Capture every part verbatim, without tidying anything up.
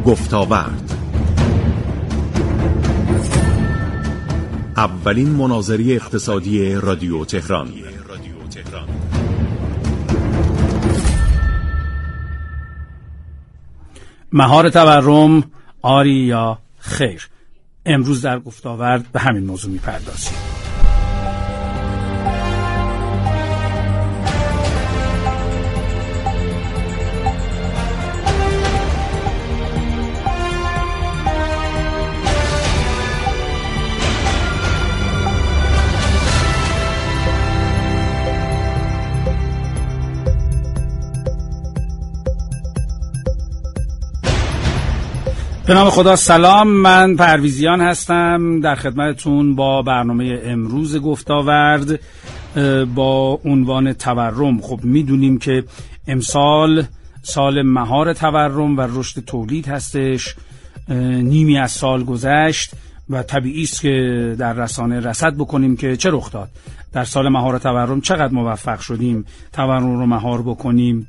گفتاورد، اولین مناظره اقتصادی رادیو تهران. مهار تورم، آری یا خیر؟ امروز در گفتاورد به همین موضوع میپردازیم. به نام خدا، سلام. من پرویزیان هستم در خدمتتون با برنامه امروز گفتاورد با عنوان تورم. خب میدونیم که امسال سال مهار تورم و رشد تولید هستش. نیمی از سال گذشت و طبیعی است که در رسانه رصد بکنیم که چه رخ داد در سال مهار تورم، چقدر موفق شدیم تورم رو مهار بکنیم،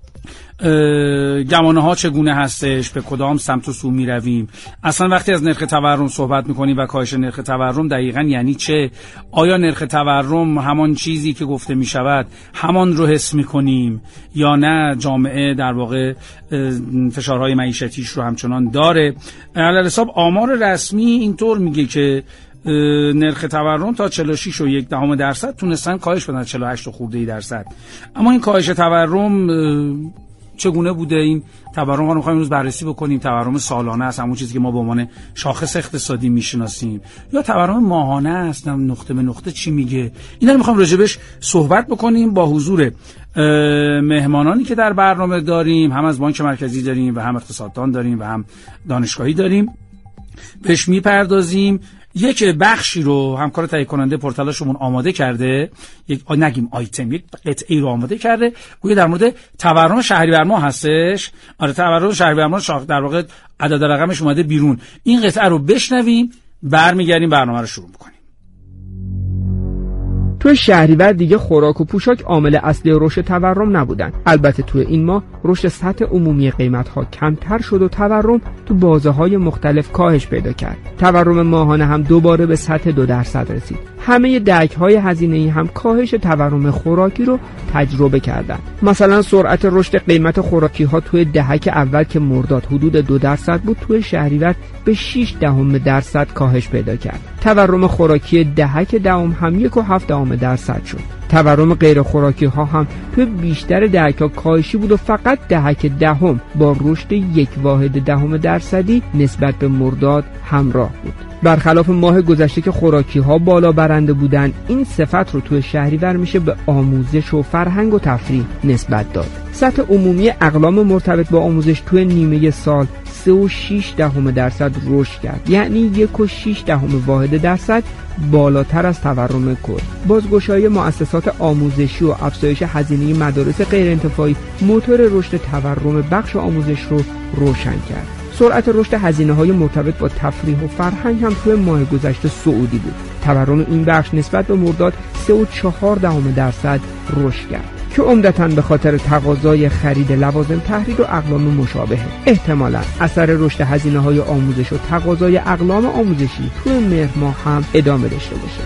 گمانه ها چگونه هستش، به کدام سمت و سو می رویم. اصلا وقتی از نرخ تورم صحبت می کنیم و کاهش نرخ تورم دقیقاً یعنی چه؟ آیا نرخ تورم همان چیزی که گفته می شود همان رو حس می کنیم یا نه جامعه در واقع فشارهای معیشتیش رو همچنان داره؟ علی حساب آمار رسمی اینطور میگه که نرخ تورم تا چهل و شش و یک دهم درصد تونستن کاهش بدن، چهل و هشت خورده درصد. اما این کاهش تورم چگونه بوده؟ این تورم رو می‌خوایم امروز بررسی بکنیم. تورم سالانه است، همون چیزی که ما به عنوان شاخص اقتصادی میشناسیم، یا تورم ماهانه است، نقطه به نقطه چی میگه؟ اینا رو می‌خوایم راجبش صحبت بکنیم با حضور مهمانانی که در برنامه داریم. هم از بانک مرکزی داریم و هم اقتصاددان داریم و هم دانشگاهی داریم. بهش میپردازیم. یک بخشی رو همکار تهیه کننده پورتالشمون آماده کرده، یک نگیم آیتم، یک قطعه رو آماده کرده، گویا در مورد تورم شهریور ماه هستش. آره، تورم شهریور ماه در واقع عدد رقمش اومده بیرون. این قطعه رو بشنویم، برمیگردیم برنامه رو شروع می‌کنیم. تو شهریور دیگه خوراک و پوشاک عامل اصلی رشد تورم نبودن. البته تو این ماه رشد سطح عمومی قیمت‌ها کمتر شد و تورم تو بازه‌های مختلف کاهش پیدا کرد. تورم ماهانه هم دوباره به سطح دو درصد رسید. همه دهک‌های هزینه‌ای هم کاهش تورم خوراکی رو تجربه کردند. مثلا سرعت رشد قیمت خوراکی‌ها توی دهک اول که مرداد حدود دو درصد بود، توی شهریور به شش دهم درصد کاهش پیدا کرد. تورم خوراکی دهک دهم هم یک و هفت دهم درصد شد. تورم غیر خوراکی ها هم توی بیشتر دهک ها کاهشی بود و فقط دهک دهم با رشد یک واحد دهم درصدی نسبت به مرداد همراه بود. برخلاف ماه گذشته که خوراکی ها بالا برنده بودن، این صفت رو توی شهریور میشه به آموزش و فرهنگ و تفریح نسبت داد. سطح عمومی اقلام مرتبط با آموزش توی نیمه سال سه و شش دهم درصد رشد کرد، یعنی یک و شش دهم واحد درصد بالاتر از تورم کل. بازگشایی مؤسسات آموزشی و افزایش هزینه مدارس غیر انتفاعی موتور رشد تورم بخش آموزش رو روشن کرد. سرعت رشد هزینه‌های مرتبط با تفریح و فرهنگ هم توی ماه گذشته صعودی بود. تورم این بخش نسبت به مرداد سه و چهار دهم درصد رشد کرد که عمدتاً به خاطر تقاضای خرید لوازم تحریر و اقلام مشابهه. احتمالاً اثر رشد هزینه‌های آموزش و تقاضای اقلام آموزشی توی مهر ماه هم ادامه داشته باشه.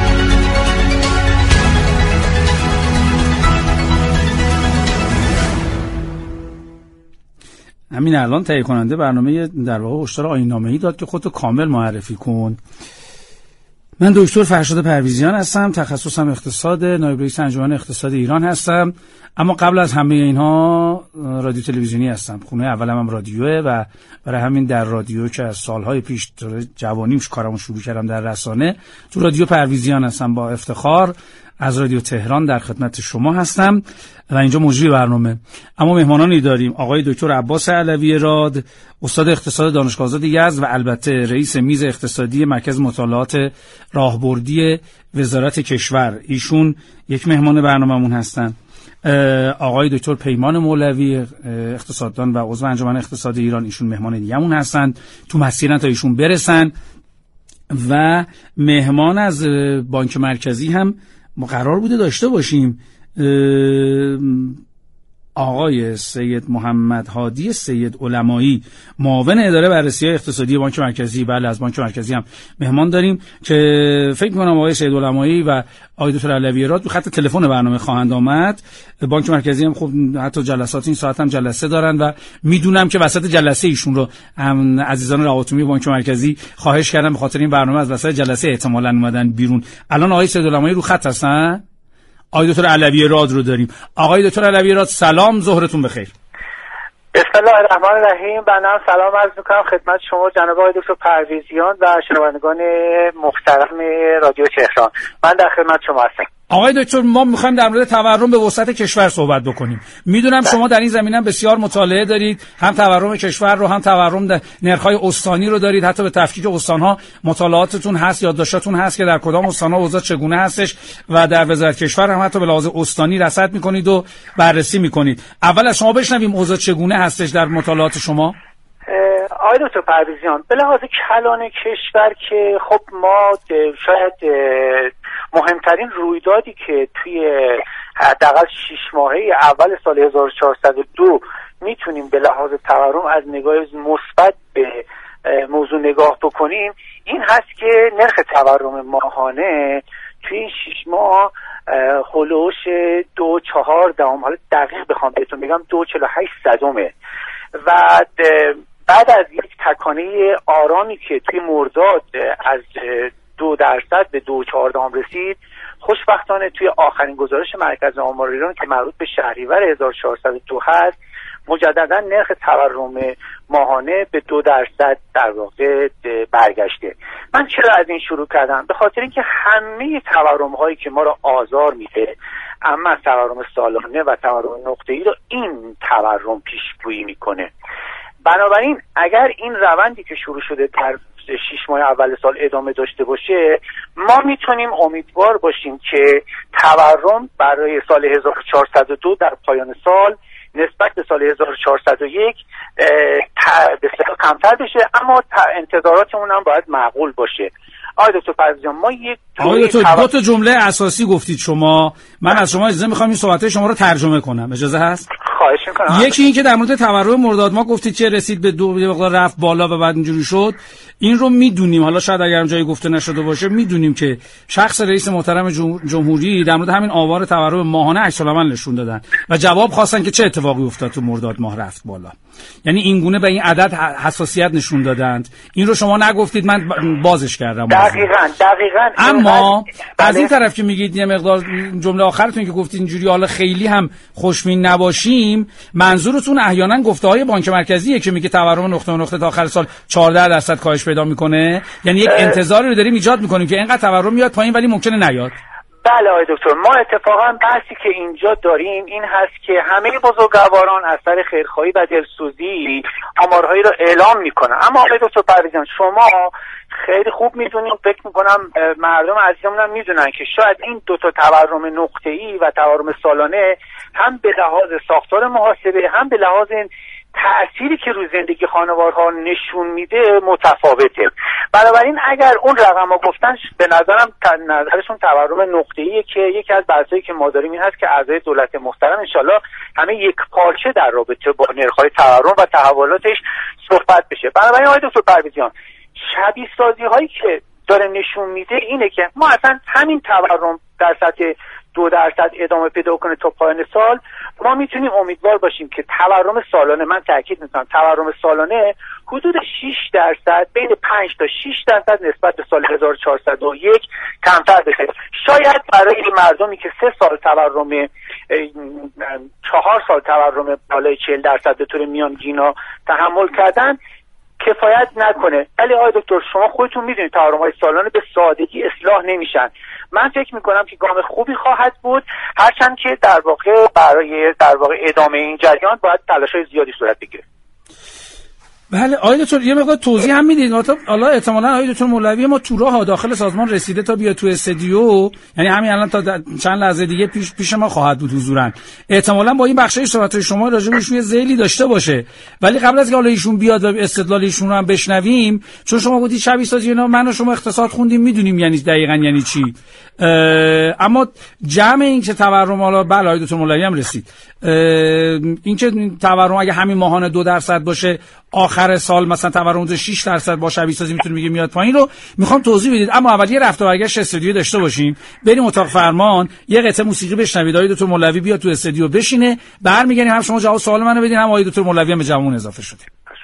همین الان تهیه کننده برنامه در واقع هشدار آیین‌نامه‌ای داد که خودتو کامل معرفی کن. من دکتر فرشاد پرویزیان هستم، تخصصم اقتصاد، نایب رئیس انجمن اقتصاد ایران هستم. اما قبل از همه اینها رادیو تلویزیونی هستم. خونه اولم هم رادیوه و برای همین در رادیو که از سالهای پیش جوانیمش کارمو شروع کردم در رسانه، تو رادیو پرویزیان هستم. با افتخار از رادیو تهران در خدمت شما هستم و اینجا مجری برنامه. اما مهمانانی داریم: آقای دکتر عباس علوی راد، استاد اقتصاد دانشگاه آزاد یزد و البته رئیس میز اقتصادی مرکز مطالعات راهبردی وزارت کشور. ایشون یک مهمان برنامه‌مون هستن. آقای دکتر پیمان مولوی، اقتصاددان و عضو انجمن اقتصاد ایران، ایشون مهمان دیگه‌مون هستن، تو مسیرن تا ایشون برسن. و مهمان از بانک مرکزی هم ما قرار بوده داشته باشیم. آقای سید محمد هادی سید علمایی، معاون اداره بررسی اقتصادی بانک مرکزی. بله، از بانک مرکزی هم مهمان داریم که فکر می‌کنم آقای سید علمایی و آقای دکتر علوی راد تو خط تلفن برنامه خواهند آمد. بانک مرکزی هم خب حتی جلسات این ساعت هم جلسه دارن و میدونم که وسط جلسه ایشون رو هم عزیزان روابط عمومی بانک مرکزی خواهش کردن به خاطر این برنامه از وسط جلسه احتمالاً اومدن بیرون. الان آقای سید علمایی رو خط هستن. آقای دکتر علوی راد رو داریم. آقای دکتر علوی راد سلام، ظهرتون بخیر. بسم الله الرحمن الرحیم. بنام سلام عرض می‌کنم خدمت شما جناب آقای دکتر پرویزیان و شنوندگان محترم رادیو تهران. من در خدمت شما هستم. آقای دکتر، ما می‌خوایم در مورد تورم به وسعت کشور صحبت بکنیم. میدونم ده. شما در این زمینه بسیار مطالعه دارید، هم تورم کشور رو هم تورم نرخ‌های استانی رو دارید، حتی به تفکیک استان‌ها مطالعاتتون هست، یادداشتاتون هست که در کدام استان‌ها اوضاع چگونه هستش و در وزارت کشور هم حتی به لحاظ استانی رصد می‌کنید و بررسی می‌کنید. اول از شما بشنویم اوضاع چگونه هستش در مطالعات شما. آقای دکتر پرویزیان، به لحاظ کلان کشور که خب ما شاید مهمترین رویدادی که توی حداقل شش ماهه اول سال هزار و چهارصد و دو میتونیم به لحاظ تورم از نگاه مثبت به موضوع نگاه بکنیم این هست که نرخ تورم ماهانه توی این شش ماه هولوش دو چهار دهم، حالا دقیق بخوام بهتون بگم دو چهل و هشت صدمه و بعد از یک تکانه آرامی که توی مرداد از دو درصد به دو چهار دهم رسید، خوشبختانه توی آخرین گزارش مرکز آمار ایران که مربوط به شهریور هزار و چهارصد و دو هست مجددا نرخ تورم ماهانه به دو درصد در واقع برگشته. من چرا از این شروع کردم؟ به خاطر اینکه همه تورم هایی که ما را آزار میده، اما تورم سالانه و تورم نقطه‌ای رو این تورم پیشگویی میکنه. بنابراین اگر این روندی که شروع شده در شش ماه اول سال ادامه داشته باشه، ما میتونیم امیدوار باشیم که تورم برای سال هزار و چهارصد و دو در پایان سال نسبت به سال هزار و چهارصد و یک بسیار کمتر بشه، اما انتظاراتمون هم باید معقول باشه. آقای دکتر پرویزیان، ما یک آقای دکتر دو تا جمله اساسی گفتید شما، من از شما اجازه میخوام این صحبت‌های شما رو ترجمه کنم، اجازه هست؟ خواهش میکنم. یکی این که در مورد تورم مرداد ما گفتید که رسید به دو مقدار رفت بالا و بعد اینجوری شد. این رو میدونیم، حالا شاید اگر هم جایی گفته نشده باشه، میدونیم که شخص رئیس محترم جمهوری در مورد همین آوار تورم ماهانه عکس العمل نشون دادن و جواب خواستن که چه اتفاقی افتاد تو مرداد ماه رفت بالا. یعنی این گونه به این عدد حساسیت نشون دادند. این رو شما نگفتید، من بازش کردم. دقیقاً دقیقاً. اما از این طرف که میگید یه مقدار جمله آخرتون که گفتید اینجوری حالا خیلی هم خوشبین نباشیم، منظورتون احیانا گفته‌های بانک مرکزیه که میگه تورم نقطه به نقطه تا آخر سال چهارده درصد کاهش پیدا میکنه؟ یعنی یک انتظاری رو داریم ایجاد میکنیم که اینقدر تورم میاد پایین ولی ممکنه نیاد. بله آقای دکتر، ما اتفاقا بحثی که اینجا داریم این هست که همه بزرگواران از سر خیرخواهی و دلسوزی آمارهایی رو اعلام میکنن، اما آقای دکتر پرویزیان شما خیلی خوب میدونید، فکر میکنم مردم عزیزمون هم میدونن که شاید این دو تا تورم نقطه‌ای و تورم سالانه هم به لحاظ ساختار محاسبه هم به لحاظ تأثیری که روی زندگی خانوارها نشون میده متفاوته. بنابراین اگر اون رقم ها گفتن به نظرم نظرشون تورم نقطه‌ایه که یکی از بحثایی که ما داریم این هست که اعضای دولت محترم انشالله همه یک پارچه در رابطه با نرخ‌های تورم و تحولاتش صحبت بشه. بنابراین آقای دکتر پرویزیان، شبیه سازی هایی که داره نشون میده اینه که ما اصلا همین تورم در سطح دو درصد ادامه پیدا کنه تا پایان سال، ما میتونیم امیدوار باشیم که تورم سالانه، من تاکید میکنم تورم سالانه حدود شش درصد، بین پنج تا شش درصد نسبت به سال هزار و چهارصد و یک کمتر بشه. شاید برای مردمی که سه سال تورم چهار سال تورم بالای چهل درصد به طور میانگینا تحمل کردن کفایت نکنه، ولی آقای دکتر شما خودتون میدونید تورم‌های سالانه به سادگی اصلاح نمیشن. من فکر میکنم که گام خوبی خواهد بود، هرچند که در واقع برای در واقع ادامه این جریان باید تلاش‌های زیادی صورت بگیره. بله آقای دکتر یه مقدار توضیح هم میدید؟ حالا احتمالاً آقای دکتر مولوی ما تو راه داخل سازمان رسیده تا بیا تو استودیو، یعنی همین الان تا چند لحظه دیگه پیش پیش ما خواهد بود حضوراً. احتمالاً با این بخشای صحبت‌های شما راجع بهش یه ذیلی داشته باشه، ولی قبل از که حالا ایشون بیاد و استدلال ایشون رو هم بشنویم، چون شما گفتید شبیه سازی اینا من و شما اقتصاد خوندیم میدونیم یعنی دقیقاً یعنی چی، اما جمع این که تورم، حالا بله آقای دکتر مولوی هم رسید، این که تورم اگه همین ماهانه دو درصد باشه آخر سال مثلا تورم شش درصد با شبیه سازی میتونه میگه میاد پایین، رو میخوام توضیح بدید. اما اول یه رفت و برگشت استودیو داشته باشیم، بریم اتاق فرمان یه قطعه موسیقی بشنوید، آقای دکتر مولوی بیاد تو استودیو بشینه، برمیگردیم هم شما جواب سوال منو بدین هم آقای دکتر مولوی هم به جوابمون اضافه شده.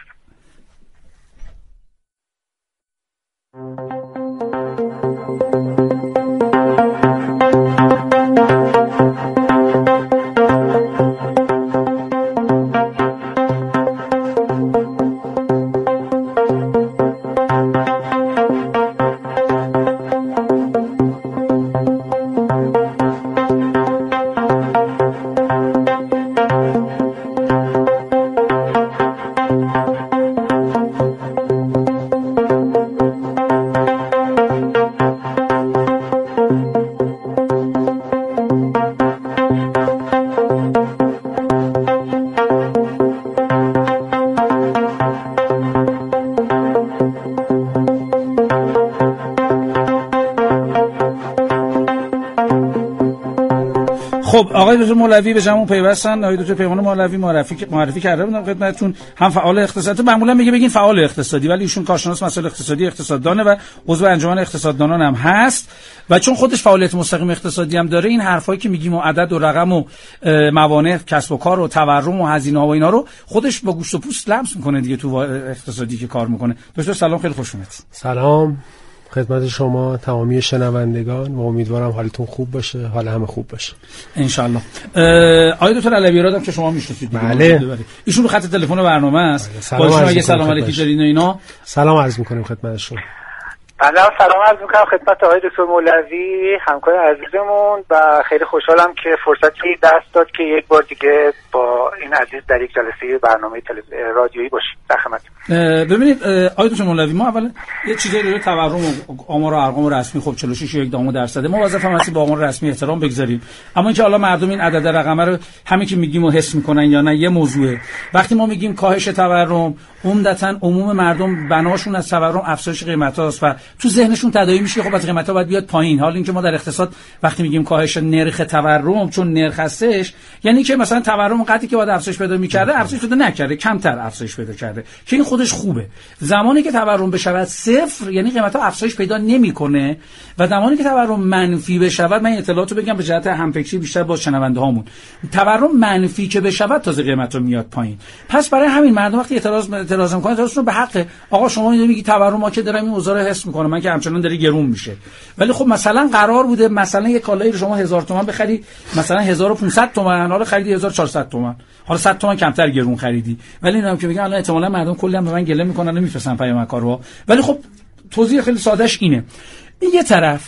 خب آقای دکتر مولوی به جمع پیوستن. آقای دکتر پیمان مولوی معرفی معرفی کرده بودم خدمتتون، هم فعال اقتصادی، معمولا میگه بگین فعال اقتصادی، ولی ایشون کارشناس مسائل اقتصادی اقتصاددانه و عضو انجمن اقتصاددانان هم هست و چون خودش فعالیت مستقیم اقتصادی هم داره، این حرفایی که میگیم و عدد و رقم و موانع کسب و کار و تورم و هزینه‌ها و اینا رو خودش با گوشت و پوست لمس میکنه دیگه تو اقتصادی که کار میکنه. دکتر سلام، خیلی خوش اومدید. سلام خدمت شما تمامی شنوندگان و امیدوارم حالتون خوب باشه، حال همه خوب باشه ان شاء الله. آقای دکتر علوی رادم که شما میشناسید، بله ایشون رو خط تلفن برنامه است، با شما اگه سلام علیکی دارین و اینا سلام عرض میکنیم خدمت شما. بله سلام عرض میکنم خدمت آقای دکتر مولوی همکار عزیزمون و خیلی خوشحالم که فرصتی دست داد که یک بار دیگه با این عزیز در یک جلسه برنامه رادیویی باشیم در خدمت. ببینید آقای دکتر مولوی، ما اول یه چیزایی رو تورم و آمار و ارقام رسمی خب چهل و شش و یک دهم درصد ما وظیفه هست با آمار رسمی احترام بگذاریم، اما اینکه حالا مردم این عدد رقم رو همین که میگیم و حس میکنن یا نه یه موضوعه. وقتی ما میگیم کاهش تورم، عمدتاً عموم مردم بناشون از تورم افزایش قیمتاست و تو ذهنشون تداعی میشه خب از قیمتا باید بیاد پایین. حالا اینکه ما در اقتصاد وقتی میگیم کاهش نرخ تورم، چون نرخ هستش یعنی که مثلا تورم قدری که باید افزایش پیدا میکرده افزایش پیدا نکرده، کمتر افزایش پیدا کرده، که این خودش خوبه. زمانی که تورم بشود صفر یعنی قیمتا افزایش پیدا نمیکنه و زمانی که تورم منفی بشود، من اطلاعاتو بگم به جهت همفکری بیشتر با شنونده هامون، تورم منفی که بشود تازه قیمتا میاد پایین. پس برای همین مردم وقتی اعتراض اعتراض میکنن اعتراضشون به حق، آقا شما میگی تورم ما که دارم این اوضاع رو حس میکنم من که همچنان داره گرون میشه، ولی خب مثلا قرار بوده مثلا یک کالایی رو شما هزار تومان بخری مثلا هزار و پانصد تومان، حالا خریدی هزار و چهارصد تومان، حالا صد تومان کمتر گرون خریدی. ولی اینم که میگن الان احتمالاً مردم کلی هم به من گله میکنن نمیفهمن پیام کارو، ولی خب توضیح خیلی سادهش اینه. این یه طرف.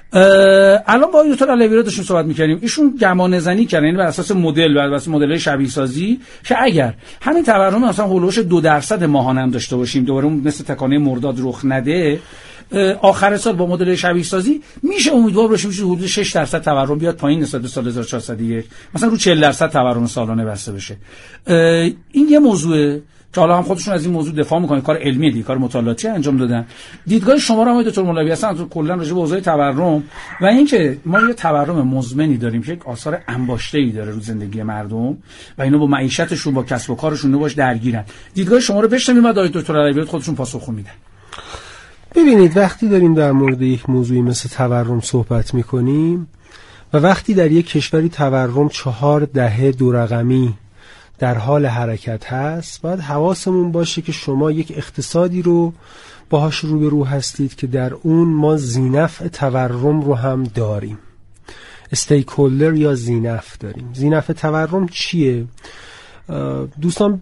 الان با دکتر علوی داشتیم صحبت می‌کردیم، ایشون گمان زنی کردن یعنی بر اساس مدل بر اساس مدل‌های شبیه سازی که اگر همین تورم مثلا هولوش دو درصد ماهانه هم داشته باشیم، دوباره اون مثل تکانه مرداد رخ نده، آخر سال با مدل شبیه سازی میشه امیدوار باشیم میشه حدود شش درصد تورم بیاد پایین نسبت به سال هزار و چهارصد و یک، مثلا رو چهل درصد تورم سالانه بسته بشه. این یه موضوعه که حالا هم خودشون از این موضوع دفاع میکنن، کار علمی دی، کار مطالعاتی انجام دادن. دیدگاه شما رو آقای دکتر مولوی هستن تو کلا راجع به اوضاع تورم و اینکه ما یه تورم مزمنی داریم که یک آثار انباشته‌ای داره رو زندگی مردم و اینا با معیشتشون با کسب و کارشون باش درگیرن. دیدگاه شما رو بشنویم و آقای دکتر علوی خودشون پاسخ میدن. ببینید وقتی داریم در مورد یک موضوعی مثل تورم صحبت میکنیم و وقتی در یک کشوری تورم چهار دهه دو رقمی در حال حرکت هست، باید حواسمون باشه که شما یک اقتصادی رو باهاش روبرو هستید که در اون ما ذینفع تورم رو هم داریم، استیک هولدر یا ذینفع داریم. ذینفع تورم چیه؟ دوستان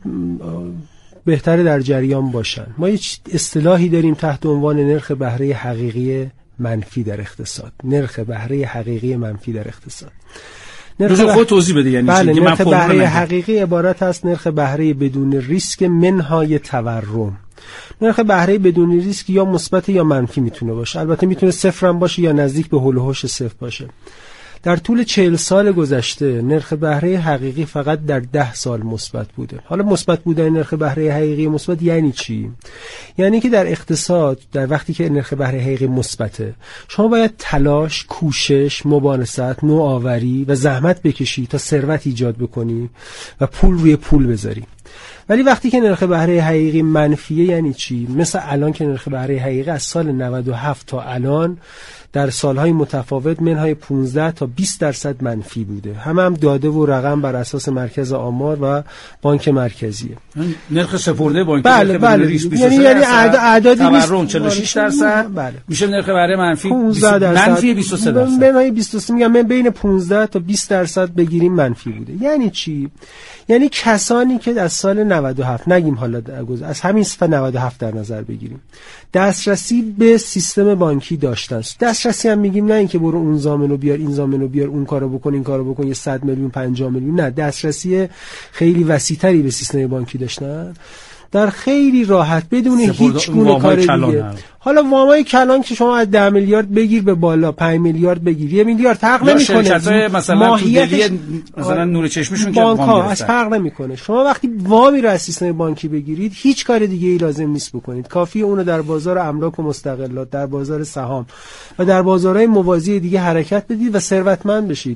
بهتره در جریان باشن. ما یک اصطلاحی داریم تحت عنوان نرخ بهره حقیقی منفی در اقتصاد. نرخ بهره حقیقی منفی در اقتصاد. نرخ خود توضیح بده یعنی بله، چی؟ نرخ بهره حقیقی عبارت است نرخ بهره بدون ریسک منهای تورم. نرخ بهره بدون ریسک یا مثبت یا منفی میتونه باشه، البته میتونه صفر هم باشه یا نزدیک به هول و هوش صفر باشه. در طول چهل سال گذشته نرخ بهره حقیقی فقط در ده سال مثبت بوده. حالا مثبت بودن نرخ بهره حقیقی مثبت یعنی چی؟ یعنی که در اقتصاد در وقتی که نرخ بهره حقیقی مثبته، شما باید تلاش، کوشش، مبارزت، نوآوری و زحمت بکشی تا ثروت ایجاد بکنی و پول روی پول بذاری. ولی وقتی که نرخ بهره حقیقی منفیه یعنی چی؟ مثل الان که نرخ بهره حقیقی از سال نود و هفت تا الان در سالهای متفاوت منهای پانزده تا بیست درصد منفی بوده. همه هم داده و رقم بر اساس مرکز آمار و بانک مرکزیه. نرخ سپرده بانک بله بله یعنی یعنی اعدادی تورم چهل و شش درصد بله میشه نرخ بهره منفی پانزده درصد منفی بیست و سه درصد. منهای بیست و سه میگم من بین پانزده تا بیست درصد بگیریم منفی بوده. یعنی چی؟ یعنی کسانی که از سال نود و هفت نگیم حالا از همین سال نود و هفت در نظر بگیریم دسترسی به سیستم بانکی داشتن. دسترسی هم میگیم نه اینکه برو اون زامنو بیار این زامنو بیار اون کارو بکن این کارو بکن یه صد میلیون پنجاه میلیون، نه، دسترسی خیلی وسیع‌تری به سیستم بانکی داشتن در خیلی راحت بدون هیچ گونه کار دیگه. حالا وامای کلان که شما از ده میلیارد بگیر به بالا پنج میلیارد بگیر یه میلیارد فرق نمیکنه. شرکت‌های مثلا تو دلی مثلا نور چشمشون که وام از فرق نمیکنه. شما وقتی وامی رو از سیستم بانکی بگیرید هیچ کار دیگه ای لازم نیست بکنید، کافیه اونو در بازار املاک و مستقلات، در بازار سهام و در بازارهای موازی دیگه حرکت بدید و ثروتمند بشید.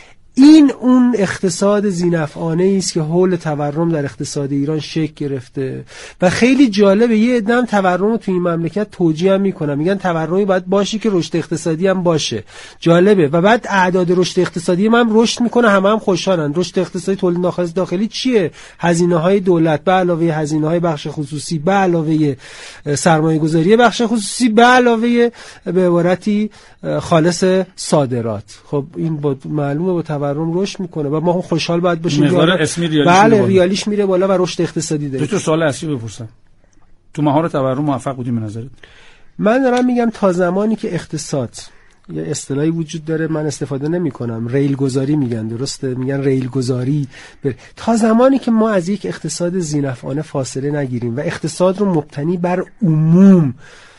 این اون اقتصاد ذی‌نفعانه است که حول تورم در اقتصاد ایران شکل گرفته و خیلی جالبه. یه عده‌ام تورم رو تو این مملکت توجیه هم میکنن، میگن تورمی باید باشه که رشد اقتصادی هم باشه. جالبه. و بعد اعداد رشد اقتصادی هم رشد میکنه، همه هم خوشحالن. رشد اقتصادی تولید ناخالص داخلی چیه؟ هزینه‌های دولت به علاوه هزینه‌های بخش خصوصی به علاوه سرمایه‌گذاری بخش خصوصی به علاوه به عبارتی خالص صادرات. خب این با معلومه با تورم رشد میکنه و ما خوشحال باید باشیم. مقدار اسمی ریالیش بله میره ریالیش میره بالا و رشد اقتصادی داره. دکتر سوال اصلی بپرسم، تو مهار تورم موفق بودیم به نظرت؟ من دارم میگم تا زمانی که اقتصاد یه اصطلاحی وجود داره من استفاده نمی کنم، ریل گذاری میگن، درسته؟ میگن ریل گذاری بر... تا زمانی که ما از یک اقتصاد ذی‌نفعانه فاصله نگیریم و اقتصاد رو مبتنی بر عموم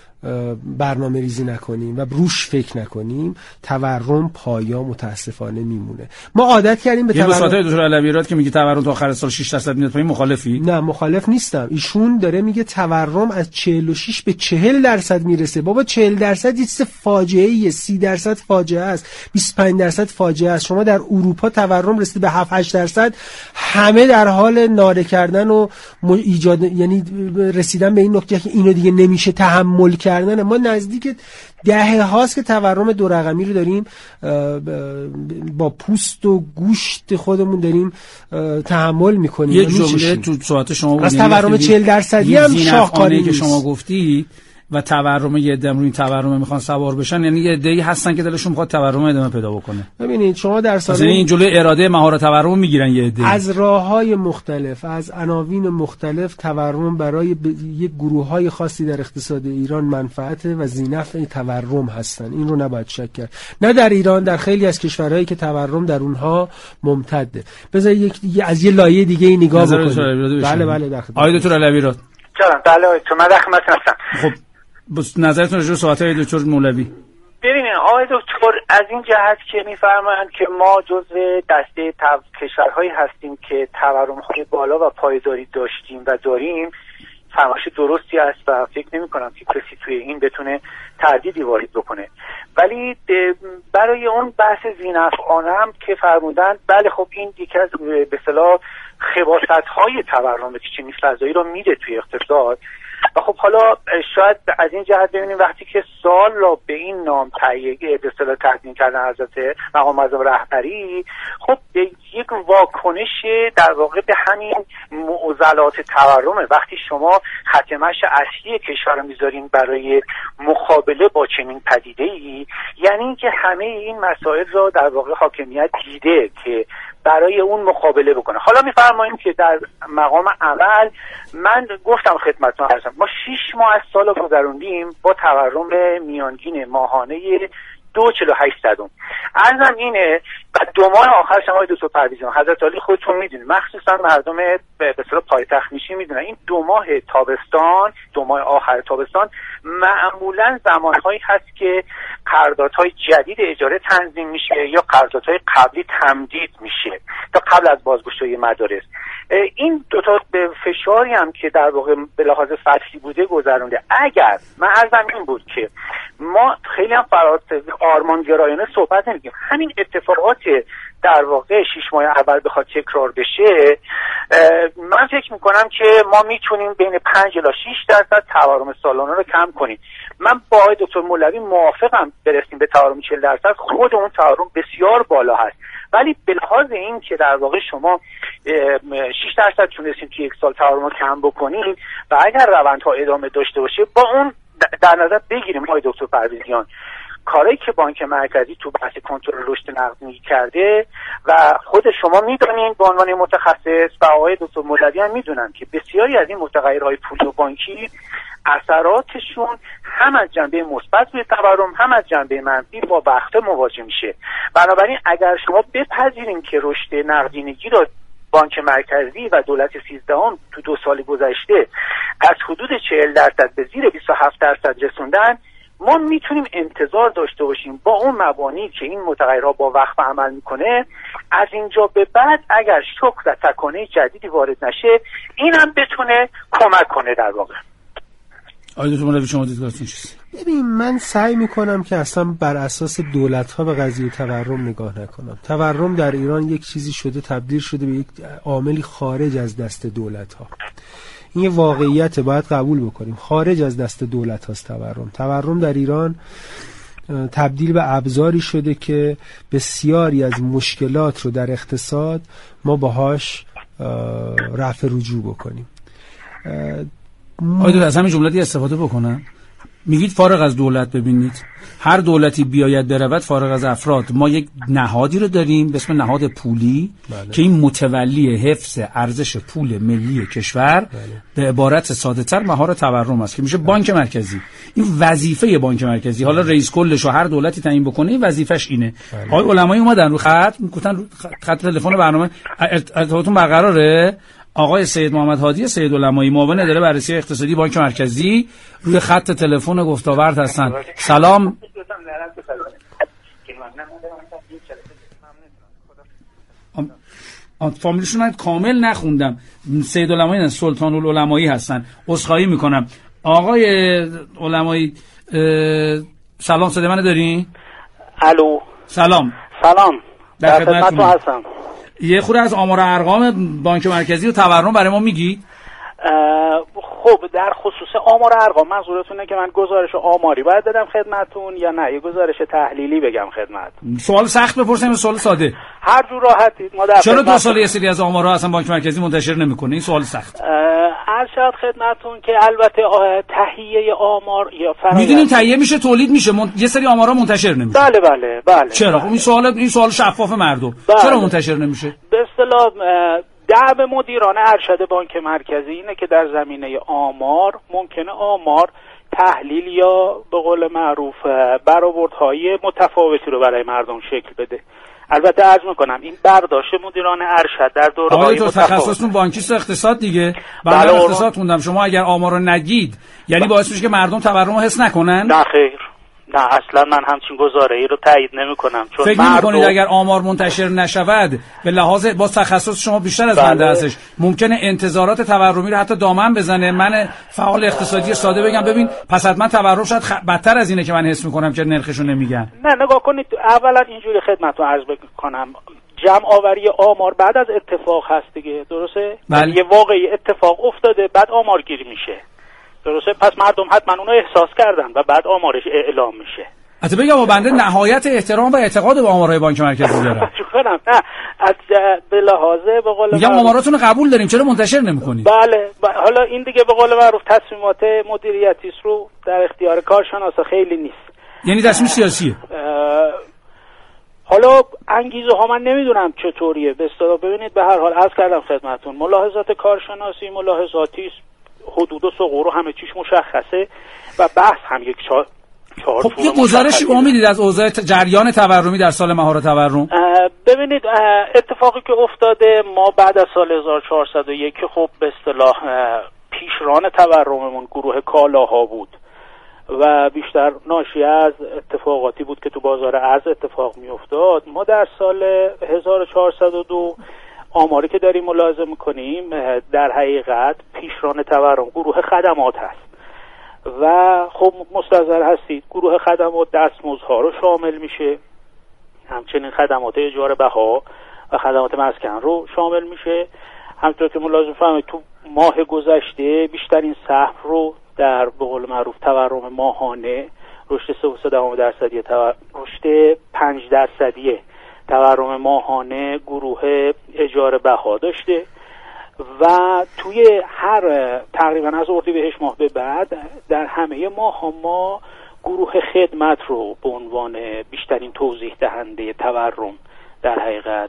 برنامه ریزی نکنیم و روش فکر نکنیم تورم پایا متاسفانه میمونه. ما عادت کردیم به تورم. یه وساطای دکتر علوی‌راد که میگه تورم تا آخر سال شش درصد میاد پایین، مخالفی؟ نه مخالف نیستم. ایشون داره میگه تورم از چهل و شش به چهل درصد میرسه. بابا چهل درصد یه چیز فاجعه ایه، سی درصد فاجعه است، بیست و پنج درصد فاجعه است. شما در اروپا تورم رسیده به هفت هشت درصد، همه در حال ناله کردن و ایجاد یعنی رسیدن به این نقطه که اینو دیگه نمیشه تحمل کردن. ما نزدیک دهه هاست که تورم دو رقمی رو داریم با پوست و گوشت خودمون داریم تحمل میکنیم. یه جمله تو صحبت شما بود از تورم چهل درصدی هم شاهکاری که شما گفتی و تورم یه عده روی تورم میخوان سوار بشن، یعنی یه عده‌ای هستن که دلشون میخواد تورم ادامه پیدا بکنه. ببینید شما در سال این جلوی اراده مهار تورم میگیرن یه عده از راههای مختلف، از عناوین مختلف. تورم برای ب... یک گروه‌های خاصی در اقتصاد ایران منفعت و ذی‌نفع تورم هستن، این رو نباید شک کرد. نه در ایران، در خیلی از کشورهایی که تورم در اونها ممتده. بذار یک از یه لایه دیگه ای نگاه بکنید. بله بله در خدمت. آقای دکتر علوی‌راد. جان بله آقای من در خدمت هستم. خب نظرتون راجع به صحبت‌های دکتر مولوی؟ ببینید آقای دکتر از این جهت که می‌فرمایند که ما جزو دسته کشورهایی هستیم که تورم‌های بالا و پایداری داشتیم و داریم، فرمایش درستی است و فکر نمی‌کنم که کسی توی این بتونه تردیدی وارد بکنه. ولی برای اون بحث ذی‌نفعانه هم که فرمودند، بله خب این یکی از به اصطلاح خباثت‌های تورم که چنین فضایی رو میده توی اقتصاد. و خب حالا شاید از این جهت ببینیم وقتی که سال را به این نام تهیه به اصطلاح تقدیم کردن حضرت مقام معظم رهبری، خب یک واکنش در واقع به همین معضلات تورمه. وقتی شما خط مشی اصلی کشور رو میذارین برای مقابله با چنین پدیده‌ای، یعنی اینکه همه این مسائل را در واقع حاکمیت دیده که برای اون مقابله بکنه. حالا میفرماییم که در مقام اول من گفتم خدمتتون هستم ما شش ماه از سال گذروندیم با تورم میانگین ماهانه دو چلو هشت صدم. عرضم اینه و دو ماه آخرش هم های دکتر پرویزیان حضرت عالی خودتون میدونید، مخصوصا مردم به اصطلاح پایتخت میشین میدونن این دو ماه تابستان، دو ماه آخر تابستان معمولا زمانهایی هست که قراردادهای جدید اجاره تنظیم میشه یا قراردادهای قبلی تمدید میشه تا قبل از بازگشایی مدارس. این دو تا فشاری هم که در واقع به لحاظ فصلی بوده گذرونده. اگر من عرضم این بود که ما خیلی هم فرات آرمانگرایانه صحبت نمیگیم، همین اتفاقات در واقع شش ماه اول بخواد تکرار بشه، من فکر میکنم که ما میتونیم بین پنج الی شش درصد تورم سالانه رو کم کنیم. من با آقای دکتر مولوی موافقم برسیم به تورم چهل درصد، خود اون تورم بسیار بالا هست، ولی به لحاظ این که در واقع شما شش درصد تونستیم که یک سال تورم رو کم بکنیم و اگر روندها ادامه داشته باشه، با اون در نظر بگیریم آقای دکتر پرویزیان کاری که بانک مرکزی تو بحث کنترل رشد نقدی کرده و خود شما میدونین به عنوان متخصص و آقای دکتر مولوی هم میدونن که بسیاری از این متغیرهای پولی و بانکی اثراتشون هم از جنبه مثبت به تورم هم از جنبه منفی با وقت مواجه میشه. بنابراین اگر شما بپذیرین که رشد نقدینگی را بانک مرکزی و دولت سیزدهم تو دو سال گذشته از حدود چهل درصد به زیر بیست و هفت درصد رسوندن، ما میتونیم انتظار داشته باشیم با اون مبانی که این متغیرها با وقت عمل میکنه، از اینجا به بعد اگر شوک و تکانه جدیدی وارد نشه این هم بتونه کمک کنه در واقع. آقای دکتر مولوی شما دیدگاهتون چیست؟ ببین من سعی میکنم که اصلا بر اساس دولت‌ها به قضیه تورم نگاه نکنم. تورم در ایران یک چیزی شده، تبدیل شده به یک عاملی خارج از دست دولت‌ها. این یه واقعیت باید قبول بکنیم، خارج از دست دولت هاست تورم. تورم در ایران تبدیل به ابزاری شده که بسیاری از مشکلات رو در اقتصاد ما باهاش رفع رجوع بکنیم. آیا از همین جمله‌ای استفاده بکنم؟ میگید فارغ از دولت، ببینید هر دولتی بیاید برود فارغ از افراد، ما یک نهادی رو داریم به اسم نهاد پولی بله. که این متولی حفظ ارزش پول ملی کشور بله. به عبارت ساده تر مهار تورم است که میشه بله. بانک مرکزی. این وظیفه بانک مرکزی بله. حالا رئیس کلش رو هر دولتی تعیین بکنه این وظیفش اینه. بله. آقای علمایی اومدن رو خط گفتن خط تلفن برنامه ارتباطتون برقراره. آقای سید محمد هادی سید علمایی معاون اداره بررسی اقتصادی بانک مرکزی روی خط تلفن گفت‌وآورد هستن. سلام. فامیلشون کامل نخوندم. سید علمایی سلطان العلمایی هستن. عذرخواهی میکنم. آقای علمایی سلام، صدای منو دارین؟ الو. سلام. سلام. در خدمتتون هستم. یه خورده از آمار ارقام بانک مرکزی و تورم برای ما میگید؟ خب در خصوص آمار ارقام منظورتونه که من گزارش آماری باید بدم خدمتتون یا نه یه گزارش تحلیلی بگم خدمت؟ سوال سخت بپرسم یا سوال ساده؟ هر جور راحتید. ما در چرا دو سال یه سری از آمارها اصلا بانک مرکزی منتشر نمیکنه؟ این سوال سخت. عرض شد خدمتتون که البته تهیه آمار یا فرآیند میدونین تهیه میشه تولید میشه من... یه سری آمارها منتشر نمیشه. بله بله بله. چرا؟ خب این سوال این سوال شفاف مردم. بله. چرا منتشر نمیشه؟ به اصطلاح دعو مدیران ارشد بانک مرکزی اینه که در زمینه آمار ممکنه آمار تحلیل یا به قول معروف برآوردهای متفاوتی رو برای مردم شکل بده. البته عرض میکنم این برداشت مدیران ارشد در دوره‌های متفاوت. آقای تو تخصصتون بانکیست اقتصاد دیگه. بله اقتصاد خوندم. شما اگر آمار رو نگید یعنی باعث میشه که مردم تورم رو حس نکنن؟ نه خیر. نه اصلا من همچین گزاره‌ای رو تایید نمی‌کنم. چون فکر می‌کنید اگر آمار منتشر نشود به لحاظ با تخصص شما بیشتر از بنده هستش ممکنه انتظارات تورمی رو حتی دامن بزنه؟ من فعال اقتصادی ساده بگم ببین پس حتما تورم شاید خ... بدتر از اینه که من حس می‌کنم که نرخشو نمیگن. نه نگاه کنید، اولا اینجوری خدمتتون عرض بکنم جمع آوری آمار بعد از اتفاق هست دیگه، درسته؟ بله. یه واقعی اتفاق افتاده بعد آمارگیری میشه. درسته؟ پس مردم حتما اونو احساس کردن و بعد آمارش اعلام میشه. حتی بگم با بنده نهایت احترام و اعتقاد به آمارهای بانک مرکزی دارم. نه از به لحاظ به قول میگم آماراتون رو قبول داریم چرا منتشر نمی‌کنید؟ بله حالا این دیگه به قول معروف تصمیمات مدیریتی رو در اختیار کارشناسا خیلی نیست. یعنی تصمیم سیاسیه. حالا انگیزه ها من نمیدونم چطوریه. به اصطلاح ببینید به هر حال عرض کردم خدمتتون ملاحظات کارشناسی ملاحظاتی است، حدود و ثغور و همه چیش مشخصه و بحث هم یک شا... خب یه گزارشی با میدید از اوضاع جریان تورمی در سال مهار تورم؟ ببینید اتفاقی که افتاده، ما بعد از سال هزار و چهارصد و یک خب به اصطلاح پیشران تورممون گروه کالاها بود و بیشتر ناشی از اتفاقاتی بود که تو بازار ارز اتفاق می افتاد. ما در سال هزار و چهارصد و دو آماری که داریم ملاحظه میکنیم در حقیقت پیشران تورم گروه خدمات هست و خب مستحضر هستید گروه خدمات دستمزدها رو شامل میشه، همچنین خدمات اجاره بها و خدمات مسکن رو شامل میشه. همونطور که ملاحظه فهمید تو ماه گذشته بیشترین سهم رو در به قول معروف تورم ماهانه رشد سه و سه دهم درصدی تور... رشد پنج درصدی تورم ماهانه گروه اجاره بها داشته و توی هر تقریبا از اردیبهشت ماه به بعد در همه ماه ها ما گروه خدمت رو به عنوان بیشترین توضیح دهنده تورم در حقیقت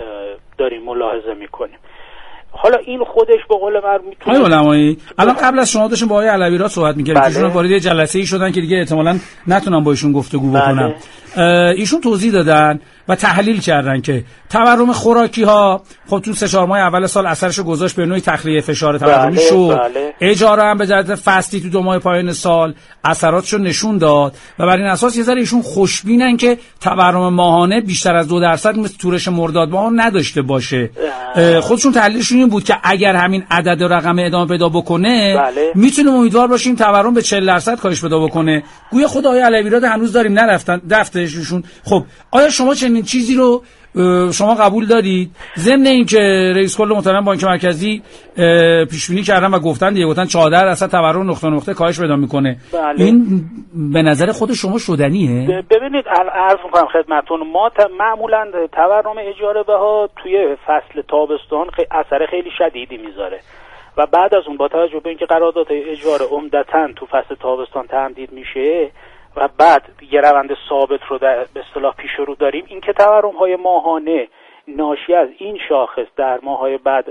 داریم ملاحظه میکنیم. حالا این خودش به قول من میتونه آقای علمایی الان قبل از شما داشتیم با آقای علوی‌راد صحبت می‌کردیم که ایشون وارد جلسه‌ای شدن که دیگه احتمالاً نتونم با ایشون گفتگو بکنم. ایشون توضیح دادن و تحلیل کردن که تورم خوراکی ها خب تو سه چهار ماه اول سال اثرش رو گذاشت به نوعی تخلیه فشار تورمی بله، شد. بله. اجاره هم به جهت فصلی تو دو ماه پایان سال اثراتشو نشون داد و بر این اساس یه ذره ایشون خوشبینن که تورم ماهانه بیشتر از دو درصد مثل تورش مرداد ماه نداشته باشه. خودشون تحلیلشون این بود که اگر همین عدد و رقم ادامه پیدا بکنه بله. میتونیم امیدوار باشیم تورم به چهل درصد کاهش پیدا بکنه. گویا خود آقای علوی‌راد هنوز داریم نرفتن دفترشون. خب آیا شما چنین چیزی رو شما قبول دارید؟ ضمن اینکه رئیس کل محترم بانک مرکزی پیش بینی کردن و گفتن دیگه گفتن چهارده درصد تورم نقطه نقطه کاهش پیدا میکنه. بله. این به نظر خود شما شدنیه؟ ببینید عرض میکنم خدمتتون، ما معمولا تورم اجاره بها توی فصل تابستان اثر خیلی شدیدی میذاره و بعد از اون با توجه به اینکه قرارداد اجاره عمدتاً تو فصل تابستان تمدید میشه و بعد یه روند ثابت رو در به اصطلاح پیش رو داریم، این که تورم‌های ماهانه ناشی از این شاخص در ماه‌های بعد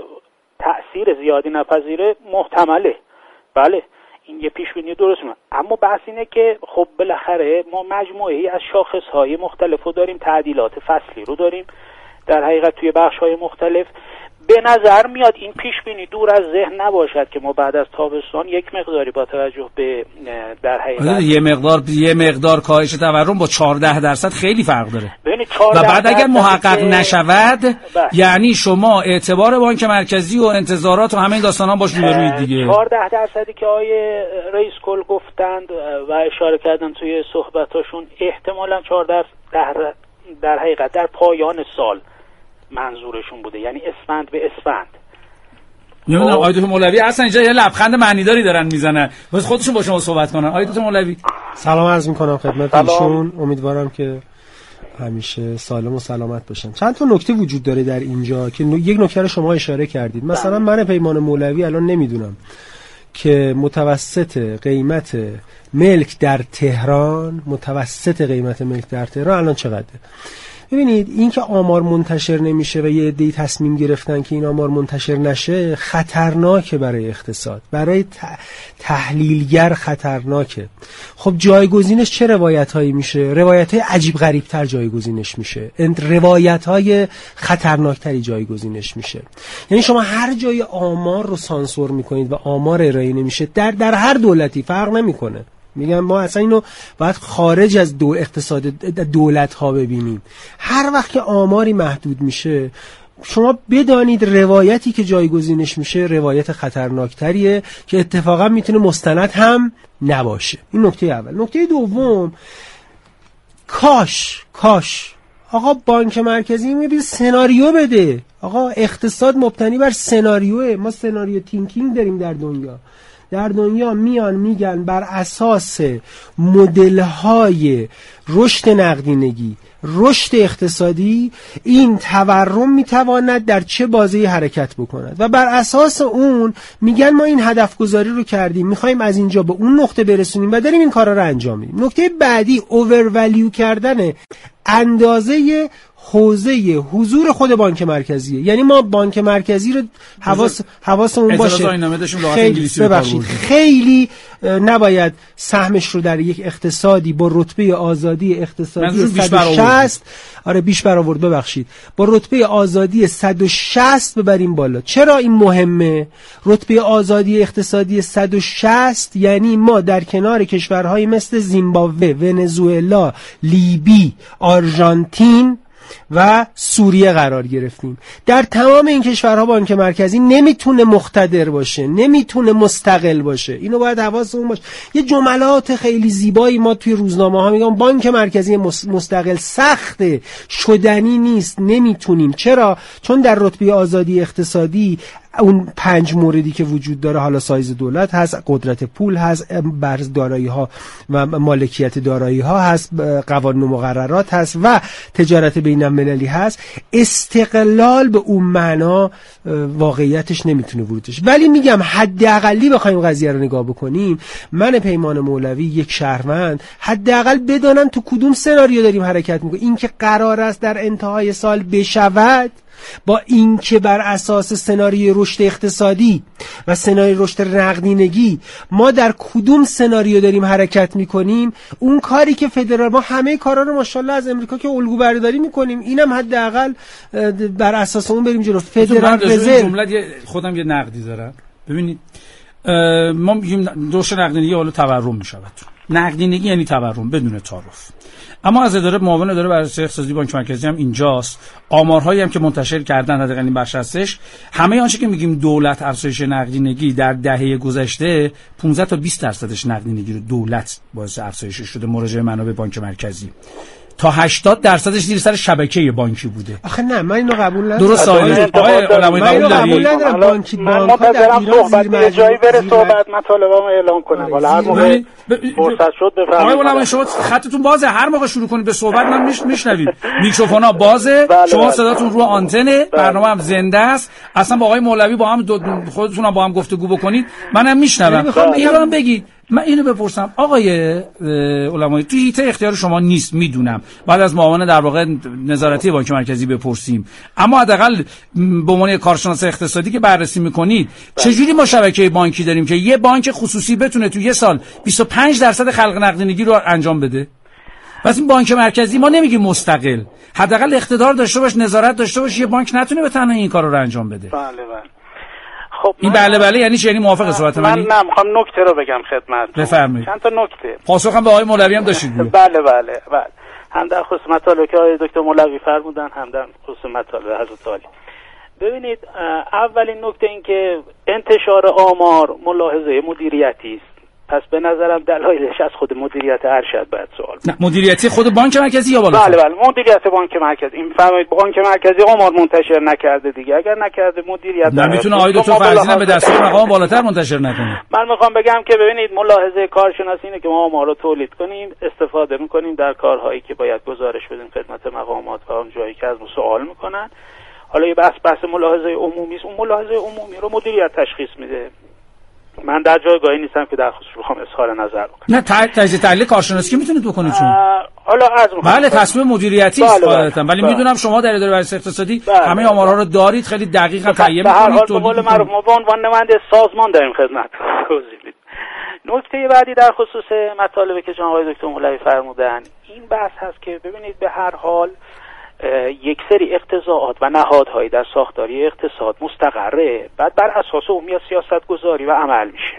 تأثیر زیادی نپذیره محتمله. بله این یه پیش بینی درست میاد، اما بحث اینه که خب بالاخره ما مجموعه‌ای از شاخص‌های مختلف رو داریم، تعدیلات فصلی رو داریم در حقیقت توی بخش‌های مختلف. به نظر میاد این پیش بینی دور از ذهن نباشد که ما بعد از تابستان یک مقداری با توجه به در حقیقت یه مقدار یه مقدار کاهش تورم با چهارده درصد خیلی فرق داره و بعد اگر محقق نشود یعنی شما اعتبار بانک مرکزی و انتظارات و همه این داستانا باش روبروید دیگه. چهارده درصدی که آقای رئیس کل گفتند و اشاره کردن توی صحبتاشون احتمالاً چهارده در در حقیقت در پایان سال منظورشون بوده، یعنی اسفند به اسفند. نمیدونم آقای دکتر مولوی اصلا اینجا یه لبخند معنیداری دارن میزنن، بس خودشون با شما صحبت کنن. آقای دکتر مولوی سلام عرض میکنم خدمت ایشون، امیدوارم که همیشه سالم و سلامت باشن. چند تا نکته وجود داره در اینجا که یک نکته رو شما اشاره کردید. مثلا من پیمان مولوی الان نمیدونم که متوسط قیمت ملک در تهران متوسط قیمت ملک در تهران الان چقدره. ببینید این که آمار منتشر نمیشه و یه عده‌ای تصمیم گرفتن که این آمار منتشر نشه خطرناکه برای اقتصاد، برای تحلیلگر خطرناکه. خب جایگزینش چه روایت‌هایی میشه؟ روایت‌های عجیب غریب‌تر جایگزینش میشه، روایت‌های خطرناکتری جایگزینش میشه. یعنی شما هر جای آمار رو سانسور میکنید و آمار ارائه نمیشه، در در هر دولتی فرق نمیکنه. میگم ما اصلا اینو باید خارج از دو اقتصاد دولت ها ببینیم. هر وقت که آماری محدود میشه شما بدانید روایتی که جایگزینش میشه روایت خطرناکتریه که اتفاقا میتونه مستند هم نباشه. این نکته اول. نکته دوم، کاش کاش آقا بانک مرکزی میبید سناریو بده. آقا اقتصاد مبتنی بر سناریوه، ما سناریو تینکینگ داریم در دنیا. در دنیا میان میگن بر اساس مدل‌های رشد نقدینگی، رشد اقتصادی، این تورم میتواند در چه بازه‌ای حرکت بکند و بر اساس اون میگن ما این هدف گذاری رو کردیم، میخوایم از اینجا به اون نقطه برسونیم و داریم این کارا رو انجام میدیم. نکته بعدی اوورولیو کردن اندازه حوزه حضور خود بانک مرکزیه. یعنی ما بانک مرکزی رو حواس حواسمون باشه خیلی, خیلی نباید سهمش رو در یک اقتصادی با رتبه آزادی اقتصادی صد و شصت آره بیش برآورد ببخشید با رتبه آزادی صد و شصت ببریم بالا. چرا این مهمه؟ رتبه آزادی اقتصادی صد و شصت یعنی ما در کنار کشورهای مثل زیمبابوه، ونزوئلا، لیبی، آرژانتین و سوریه قرار گرفتیم. در تمام این کشورها بانک مرکزی نمیتونه مقتدر باشه، نمیتونه مستقل باشه. اینو باید حواسمون باشه. یه جملات خیلی زیبایی ما توی روزنامه ها میگن بانک مرکزی مستقل سخته، شدنی نیست، نمیتونیم. چرا؟ چون در رتبه آزادی اقتصادی اون پنج موردی که وجود داره، حالا سایز دولت هست، قدرت پول هست، برز دارایی ها و مالکیت دارایی ها هست، قوانین و مقررات هست و تجارت بین المللی هست، استقلال به اون معنا واقعیتش نمیتونه ورودش. ولی میگم حداقلی بخوایم قضیه رو نگاه بکنیم، من پیمان مولوی یک شهروند حداقل بدانم تو کدوم سناریو داریم حرکت میکنیم. این که قرار است در انتهای سال بشود با اینکه بر اساس سناریوی رشد اقتصادی و سناریوی رشد نقدینگی ما در کدوم سناریو داریم حرکت میکنیم، اون کاری که فدرال ما همه کارا رو ماشاءالله از امریکا که الگو برداری میکنیم، اینم حداقل بر اساس اون بریم جلو. فدرال رزرو جمله خودم یه نقدی دارم. ببینید ما میگیم رشد نقدینگی حالا تورم میشود. نقدینگی یعنی تورم بدون تعارف. اما از اداره معاون اداره بررسی اقتصادی بانک مرکزی هم اینجاست. آمارهایی هم که منتشر کردن حداقل این بخش هستش، همه آنچه که میگیم دولت افزایش نقدینگی در دهه گذشته پانزده تا بیست درصدش نقدینگی رو دولت باعث افزایش شده. مراجعه منابع بانک مرکزی تا هشتاد درصدش زیر سر شبکه بانکی بوده. آخه نه من اینو قبول ندارم. درست آقای علمایی قبول قبول ندارم. بانکی بانک ها در ایران زیر مجموعه جایی بره صحبت مطالبامو اعلام کنم. حالا هر موقع فرصت شد بفرمایید. آقای علمایی شما خطتون بازه، هر موقع شروع کنید به صحبت من میشنوید. میکروفونا بازه، شما صداتون رو آنتنه، برنامه هم زنده است. اصلا با آقای مولوی با هم خودتون هم با هم گفتگو بکنید، منم میشنوم. میخوام بگید من اینو بپرسم آقای علمایی، تو هیته اختیار شما نیست میدونم، بعد از معاون در واقع نظارتی بانک مرکزی بپرسیم، اما حداقل به عنوان کارشناس اقتصادی که بررسی میکنید چجوری ما شبکه بانکی داریم که یه بانک خصوصی بتونه تو یه سال بیست و پنج درصد خلق نقدینگی رو انجام بده؟ پس این بانک مرکزی ما نمیگیم مستقل، حداقل اقتدار داشته باش، نظارت داشته باش، یه بانک نتونه به تنهایی این کارو رو انجام بده. بله بله. خب این بله بله یعنی چی؟ یعنی موافق صحبت منی؟ من نه میخوام نکته رو بگم خدمتتون. بفرمایید. چند تا نکته. پاسخم به آقای مولوی هم داشتید. بله بله بله. هم در خصوص مطالبی که آقای دکتر مولوی فرمودن، هم در خصوص مطالب حضرت عالی. ببینید اولین نکته این که انتشار آمار ملاحظه مدیریتی است. پس به نظرم دلایلش از خود مدیریت ارشد باید سوال. نه مدیریتی خود بانک مرکزی یا بالا؟ بله بله مدیریت بانک مرکزی. این فهمید بانک مرکزی آمار منتشر نکرده دیگه. اگر نکرده مدیریت نمیتونه آقای دکتر فرزین به دستور مقام بالاتر منتشر نکنه. من میخوام بگم که ببینید ملاحظه کارشناسی اینه که ما آمار رو تولید کنیم، استفاده میکنیم در کارهایی که باید گزارش بدیم خدمت مقامات و اون جایی که از ما سوال میکنن. حالا یه بحث بحث ملاحظه عمومی است. اون ملاحظه عمومی رو مدیریت تشخیص میده. من در جایگاهی نیستم که در خصوص بخوام اظهار نظر بکنم. نه تجزیه تحلیل کارشناسی که میتونید بکنید چون حالا از بله تصمیم مدیریتی است قاعدتا، ولی میدونم شما در اداره بررسی اقتصادی بله. همه آمارها رو دارید، خیلی دقیق تهیه میکنید. به قول معروف ما به عنوان نماینده سازمان داریم خدمت توضیح میدیم. نکته بعدی در خصوص مطالبی که جناب آقای دکتر مولوی فرمودن این بحث هست که ببینید به هر حال یک سری اقتضاعات و نهادهایی در ساختاری اقتصاد مستقره، بعد بر اساس عمومی سیاست گذاری و عمل میشه.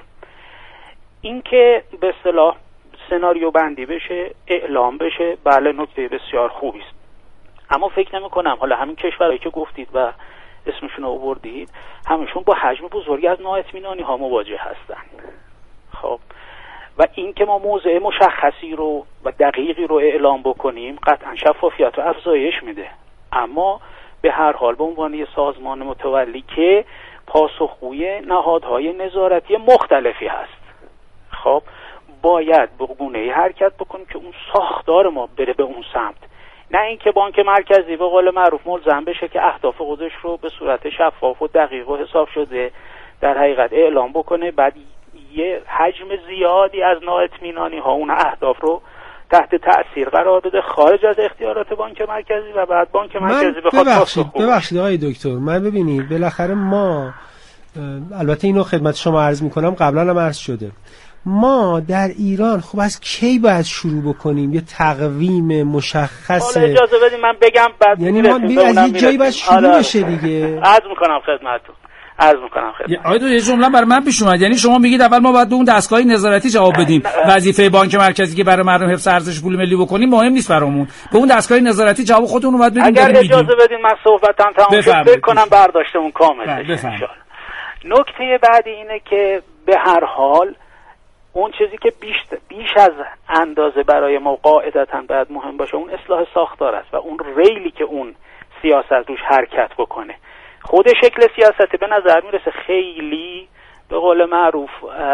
این که به اصطلاح سناریو بندی بشه، اعلام بشه، بله نکته بسیار خوبی است. اما فکر نمی کنم حالا همین کشورهایی که گفتید و اسمشون رو آوردید همشون با حجم بزرگی از نااطمینانی ها مواجه هستن. خب و این که ما موضع مشخصی رو و دقیقی رو اعلام بکنیم قطعا شفافیت رو افزایش میده، اما به هر حال به عنوان یه سازمان متولی که پاسخگوی نهادهای نظارتی مختلفی هست، خب باید به گونه‌ای حرکت بکنیم که اون ساختار ما بره به اون سمت، نه اینکه بانک مرکزی به قول معروف ملزم بشه که اهداف خودش رو به صورت شفاف و دقیق و حساب شده در حقیقت اعلام بکنه، بعد یه حجم زیادی از نااطمینانی ها اون اهداف رو تحت تأثیر قرار بده خارج از اختیارات بانک مرکزی و بعد بانک مرکزی بخواد ببخشید ببخشید آقای دکتر، من ببینید بالاخره ما البته اینو خدمت شما عرض میکنم قبلا هم عرض شده، ما در ایران خب از کی باید شروع بکنیم؟ یه تقویم مشخص. حالا اجازه بدید من بگم بعد یعنی ما بی از یه جایی باید شروع بشه دیگه. عرض میکنم خدمتتون عرض میکنم خدمت. آید یه جمله برای من پیش اومد، یعنی شما میگید اول ما باید به اون دستگاه نظارتی جواب بدیم. وظیفه بانک مرکزی که برای مردم حفظ ارزش پول ملی بکنیم مهم نیست برامون. به اون دستگاه نظارتی جواب خودمون اومد بدیم. اگر اجازه بدید من صحبتام تمام شد بکنم برداشتمون کامل بشه. نکته بعدی اینه که به هر حال اون چیزی که بیش بیش از اندازه برای ما قاعدتاً باید مهم باشه اون اصلاح ساختار است و اون ریلی که اون سیاست روش حرکت بکنه. خود شکل سیاست به نظر میرسه خیلی به قول معروف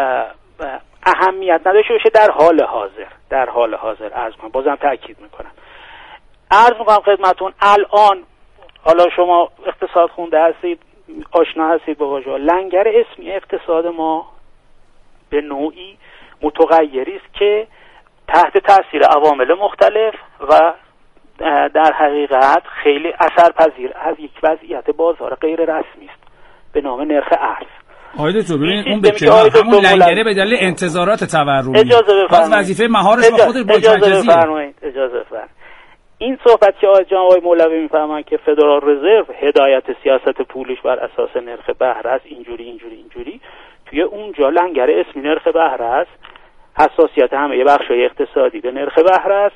اهمیت نداشته باشه در حال حاضر. در حال حاضر عرض میکنم، بازم تاکید میکنم عرض میکنم خدمتون، الان حالا شما اقتصاد خونده هستید، آشنا هستید با واژه لنگر اسمی اقتصاد ما به نوعی متغیری است که تحت تاثیر عوامل مختلف و در حقیقت خیلی اثرپذیر از یک وضعیت بازار غیر رسمی است به نام نرخ ارز. آید تو ببین اون به کنار همون لنگره به دلیل انتظارات تورمی. اجازه بفرمایید. وظیفه مهارش با خود بانک مرکزی. اجازه بفرمایید. اجازه بفرمایید. این صحبت که جناب مولوی میفرمان که فدرال رزرو هدایت سیاست پولیش بر اساس نرخ بهره است، اینجوری اینجوری اینجوری، توی اونجا لنگر اسمی نرخ بهره است، حساسیت همه بخش‌های اقتصادی به نرخ بهره است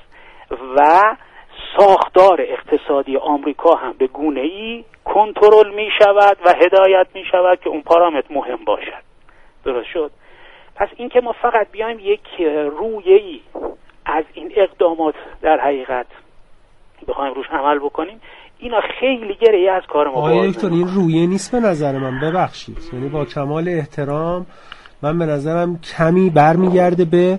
و ساختار اقتصادی آمریکا هم به گونه‌ای کنترل می شود و هدایت می شود که اون پارامتر مهم باشد. درست شد؟ پس این که ما فقط بیایم یک رویه‌ای از این اقدامات در حقیقت بخوایم روش عمل بکنیم، اینا خیلی گره‌ای از کار ما باز نمی‌کنه. این رویه نیست به نظر من، ببخشید، یعنی با کمال احترام من به نظرم کمی برمیگرده به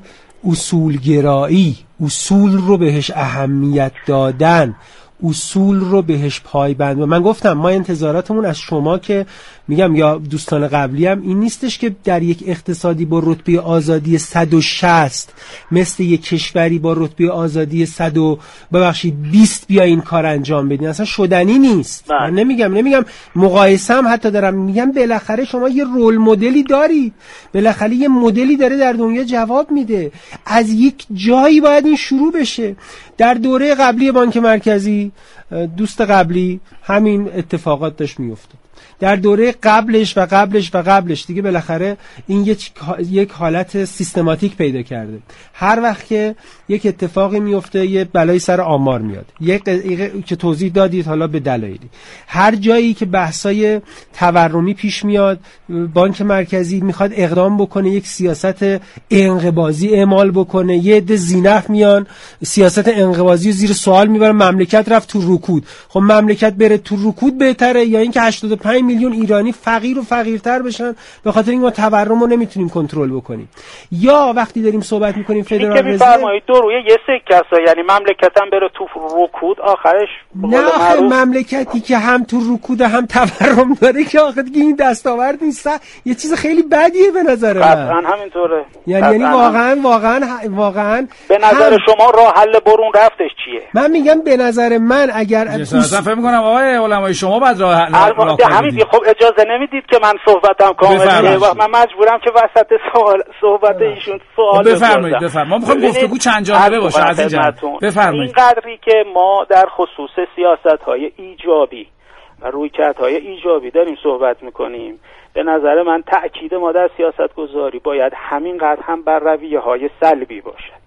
اصولگرایی، اصول رو بهش اهمیت دادن، اصول رو بهش پایبند. من گفتم ما انتظاراتمون از شما که میگم یا دوستان قبلی هم این نیستش که در یک اقتصادی با رتبه آزادی صد و شصت مثل یک کشوری با رتبه آزادی صد و ببخشید بیست بیا این کار انجام بدین، اصلا شدنی نیست. من نمیگم نمیگم مقایسه هم حتی دارم میگم بالاخره شما یه رول مدلی دارید، بالاخره یه مدلی داره در دنیا جواب میده، از یک جایی باید این شروع بشه. در دوره قبلی بانک مرکزی دوست قبلی همین اتفاقات داشت میافتاد، در دوره قبلش و قبلش و قبلش دیگه بالاخره این یک یک حالت سیستماتیک پیدا کرده. هر وقت که یک اتفاقی میفته یه بلای سر آمار میاد، یک که توضیح دادید حالا به دلایلی. هر جایی که بحثای تورمی پیش میاد بانک مرکزی میخواد اقدام بکنه، یک سیاست انقباضی اعمال بکنه، یه عده زینف میان سیاست انقباضی رو زیر سوال میبرن، مملکت رفت تو رکود. خب مملکت بره تو رکود بهتره یا اینکه هشتاد و پنج میلیون ایرانی فقیر و فقیرتر بشن به خاطر اینکه ما تورم رو نمیتونیم کنترل بکنیم؟ یا وقتی داریم صحبت میکنیم فدرال رزرو دو روی یه سکه است، یعنی مملکتم بره تو رکود آخرش نه آخه مملکتی که هم تو رکود هم تورم داره که آخه دیگه این دستاورد نیست، یه چیز خیلی بدیه به نظر من. قطعا همینطوره. یعنی یعنی واقعا واقعا واقعا به نظر هم... شما راه حل برون رفتش چیه؟ من میگم به نظر من اگر اصلا فکر می‌کنم آقای علمای شما بعد راه حل همین. خب اجازه نمیدید که من صحبتم کامله و من مجبورم که وسط سوال صحبت ایشون سوال بفرمایید. بفرمایید. ما می‌خوایم گفتگو چند جانبه باشه از اینجا. بفرمایید. این قدری که ما در خصوص سیاست‌های ایجابی و رویکردهای ایجابی داریم صحبت می‌کنیم، به نظر من تأکید ما در سیاست‌گذاری باید همینقدر هم بر رویه‌های سلبی باشد.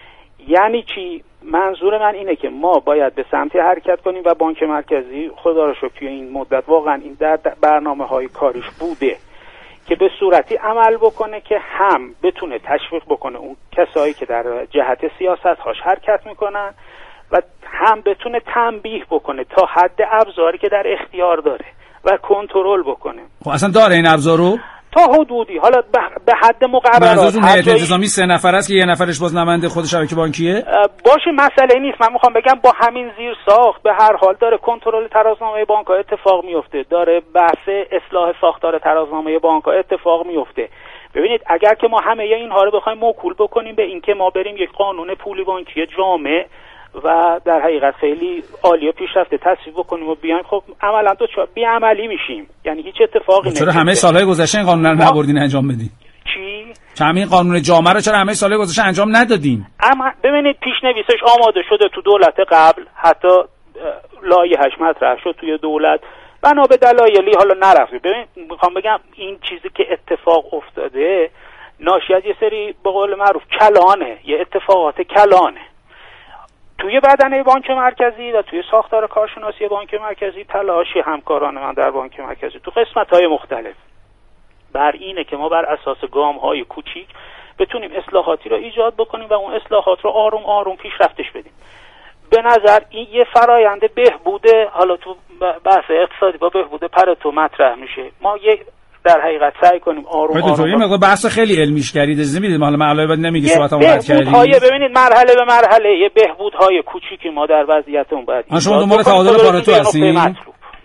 یعنی چی؟ منظور من اینه که ما باید به سمتی حرکت کنیم و بانک مرکزی خدا رو شکر توی این مدت واقعا این در برنامه‌های کاریش بوده که به صورتی عمل بکنه که هم بتونه تشویق بکنه اون کسایی که در جهت سیاست‌هاش حرکت میکنن و هم بتونه تنبیه بکنه تا حد ابزاری که در اختیار داره و کنترل بکنه. خب اصلا داره این ابزارو؟ تا حدودی، حالا به حد مقررات. منظورتون هیئت انتظامی سه نفر است که یه نفرش باز نماینده خود شبکه بانکیه؟ باشه مسئله نیست. من میخوام بگم با همین زیر ساخت به هر حال داره کنترل ترازنامه بانک‌ها اتفاق میفته، داره بحث اصلاح ساختار ترازنامه بانک‌ها اتفاق میفته. ببینید اگر که ما همه اینها رو بخوایم موکول بکنیم به اینکه ما بریم یک قانون پولی بانکی جامع و در حقیقت خیلی عالی و پیشرفته تصویب بکنیم و بیایم، خب عملا دو چهار بی‌عملی میشیم، یعنی هیچ اتفاقی نمیفته. چرا همه سالهای گذشته این قانونا رو نبردین انجام بدین؟ چی؟ همین قانون جامعه رو چرا همه سال گذشته انجام ندادین؟ اما ببینید پیشنویسش آماده شده تو دولت قبل، حتی لایحه‌اش مطرح شد توی دولت، بنا به دلایلی حالا نرفت. ببین میخوام بگم این چیزی که اتفاق افتاده ناشی از یه سری به قول معروف کلانه، یه اتفاقات کلانه توی بدنه بانک مرکزی و توی ساختار کارشناسی بانک مرکزی. تلاشی همکاران من در بانک مرکزی تو قسمت‌های مختلف بر اینه که ما بر اساس گام‌های کوچیک بتونیم اصلاحاتی رو ایجاد بکنیم و اون اصلاحات رو آروم آروم پیشرفتش بدیم. به نظر این یه فرایند بهبوده، حالا تو بحث اقتصادی با بهبوده پرتو مطرح میشه. ما یه در حقیقت سعی کنیم آروم آروم یه مقدار بحث خیلی علمیش کردید، اجازه میدید حالا من علاوه بر نمیگی صحبتمو قطع کردید. ببینید مرحله به مرحله یه بهبودهای کوچیکی ما در وضعیتمون باید. شما دنبال تعادل پارتو هستین؟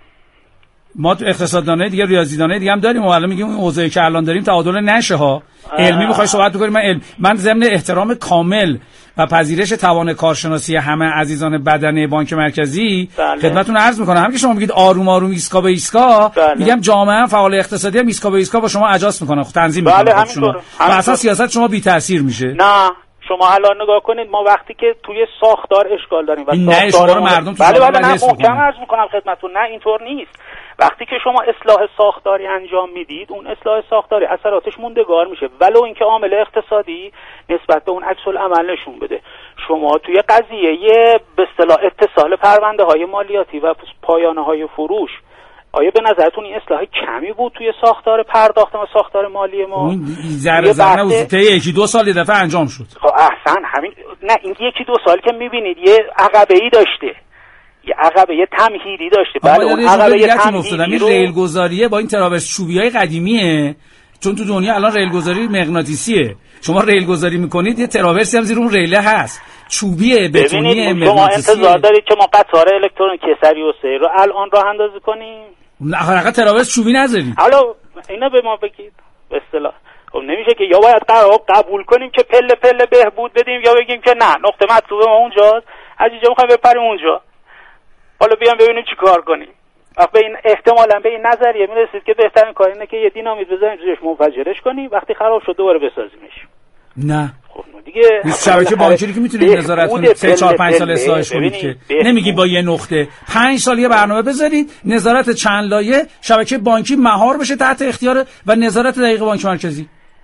ما تو اقتصاددانای دیگه ریاضیدانای دیگه هم داریم و الان میگیم این اوضاعی که الان داریم تعادل نشه ها. علمی میخوای صحبت بکنیم؟ من علم من ضمن احترام کامل و پذیرش توان کارشناسی همه عزیزان بدنه بانک مرکزی بله. خدمتتون عرض میکنم هم که شما میگید آروم آروم ایسکا به ایسکا بله. میگم جامعه فعال اقتصادی هم ایسکا به ایسکا با شما اجاس میکنه، تنظیم میکنه بله شما و اصلا سیاست شما بی تاثیر میشه. نه شما الان نگاه کنید ما وقتی که توی ساختار اشکال داریم و نه شما رو مردم تو بله بله نه محکم عرض میکنم خدمتتون، نه اینطور نیست. وقتی که شما اصلاح ساختاری انجام میدید اون اصلاح ساختاری اثراتش موندگار میشه ولو اینکه عامل اقتصادی نسبت به اون عکس العمل نشون بده. شما توی قضیه به اصطلاح اتصال پرونده های مالیاتی و پایانه های فروش آیا به نظرتون این اصلاح کمی بود توی ساختار پرداخت و ساختار مالی ما؟ اون ذره ذره وسط یکی دو سال دفعه انجام شد. خب احسن همین نه این یکی دو سال که میبینید یه عقبه‌ای داشته، یه عقبه یه تمهیدی داشته. بله اون عقبه یه تمهیدی رو ریل گذاریه با این تراورس چوبیای قدیمیه، چون تو دنیا الان ریل گذاری مغناطیسیه. شما ریل گذاری میکنید یه تراورسی هم زیر اون ریله هست، چوبیه بتونیه مغناطیسیه. شما انتظار دارید که ما قطار الکترونیکی سری و سیر رو الان راه اندازی کنیم؟ نه حقیقتا تراورس چوبی نذارید. حالا اینا به ما بگید به اصطلاح. خب نمیشه که یا باید قرار قبول کنیم که پله پله بهبود بدیم یا بگیم که نه نقطه مطلوب ما اونجاست، از اینجا میخوایم بپریم اونجا. حالا بیام ببینیم چی کار کنیم. به این احتمالاً به این نظریه میرسید که بهترین کار اینه که یه دینامیت بزنیم روش منفجرش کنیم، وقتی خراب شد دوباره بسازیمش. نه خب دیگه شبکه بانکی که میتونید نظارت کنید سه چهار پنج سال اصلاحش کنید که نمیگی با یه نقطه پنج سال یه برنامه بذارید نظارت چند لایه شبکه بانکی مهار بشه تحت اختیار و نظارت دقیق بانک مرکزی.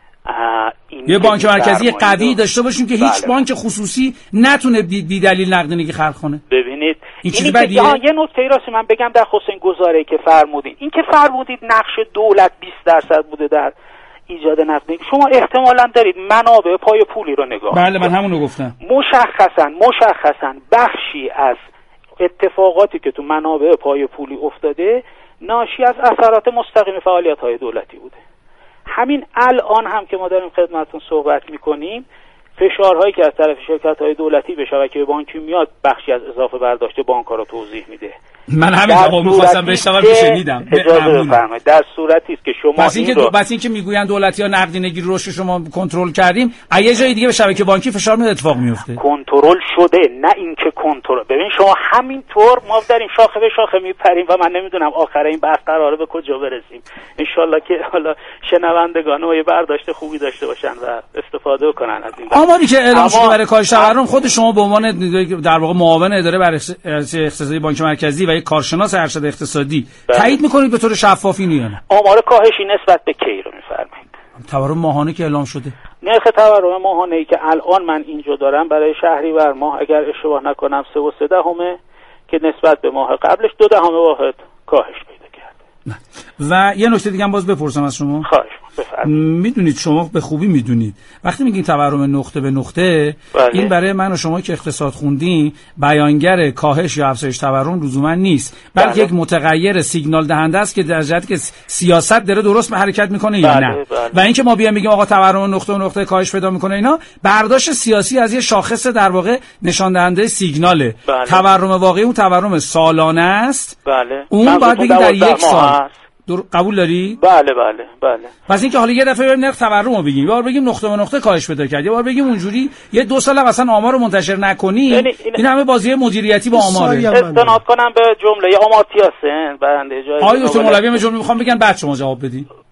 یه بانک مرکزی قوی داشته باشیم که هیچ بله. بانک خصوصی نتونه بی دلیل نقدینگی خلق کنه. ببینید این چیز بدیه. یه نکته راست من بگم در خصوص این گزاره‌ای که فرمودین، این که فرمودید نقش دولت بیست درصد بوده در ایجاد نقدینگی، شما احتمالاً دارید منابع پای پولی رو نگاه. بله من همون رو گفتم. مشخصاً مشخصاً بخشی از اتفاقاتی که تو منابع پای پولی افتاده ناشی از اثرات مستقیم فعالیت‌های دولتی بوده. همین الان هم که ما داریم خدمتتون صحبت میکنیم فشارهایی که از طرف شرکت‌های دولتی به شبکه بانکی میاد بخشی از اضافه برداشت بانک‌ها رو توضیح میده. من همین جواب می‌خواستم بشنوم که شنیدم. اجازه بفرمایید در صورتی است که شما بس اینکه دو... بس اینکه میگویند دولتی‌ها نقدینگی رو شما کنترل کردیم، یه جای دیگه به شبکه بانکی فشار میاد اتفاق میفته. کنترل شده نه اینکه کنترل. ببین شما همینطور ما داریم شاخه به شاخه میپریم و من نمیدونم آخر این بحث قراره به کجا برسیم. ان شاءالله که حالا شنوندگان ما یه برداشت خوبی داشته باشن و استفاده کنن از این. آماری که اعلام شده برای کاهش تورم خود شما به عنوان در واقع معاون اداره برای اقتصادی بانک مرکزی و یک کارشناس ارشد اقتصادی تایید میکنید به طور شفاف اینو یا نه؟ آمار کاهشی نسبت به کی رو میفرمایید؟ تورم ماهانه که اعلام شده. نرخ تورم ماهانه ای که الان من اینجا دارم برای شهریور ماه اگر اشتباه نکنم سه و سه دهمه که نسبت به ماه قبلش دو دهم واحد کاهش پیدا کرده. و یه نکته دیگه هم باز بپرسم از شما. خواهش میدونید شما به خوبی میدونید وقتی میگین تورم نقطه به نقطه بله. این برای من و شما که اقتصاد خوندیم بیانگر کاهش یا افزایش تورم لزوما نیست بلکه بله. یک متغیر سیگنال دهنده است که در جهتی که سیاست داره درست به حرکت میکنه یا بله. نه بله. و اینکه ما بیایم میگیم آقا تورم نقطه به نقطه کاهش پیدا میکنه اینا برداشت سیاسی از یه شاخص در واقع نشان دهنده سیگناله. بله. تورم واقعی اون تورم سالانه است. بله. اون باید بگیم در یک سال دور قبول داری؟ بله بله بله. پس اینکه حالا یه دفعه بریم نرخ تورم رو بگیم، یه بار بگیم نقطه به نقطه کاهش پیدا کرد، یه بار بگیم اونجوری یه دو سال اصلا آمار رو منتشر نکنیم. این, این همه بازی مدیریتی با آماره. استناد کنم به جمله آمارتیا سن برنده جای. آقای دکتر مولوی هم جمله میخوام بگن بعد شما جواب بدید.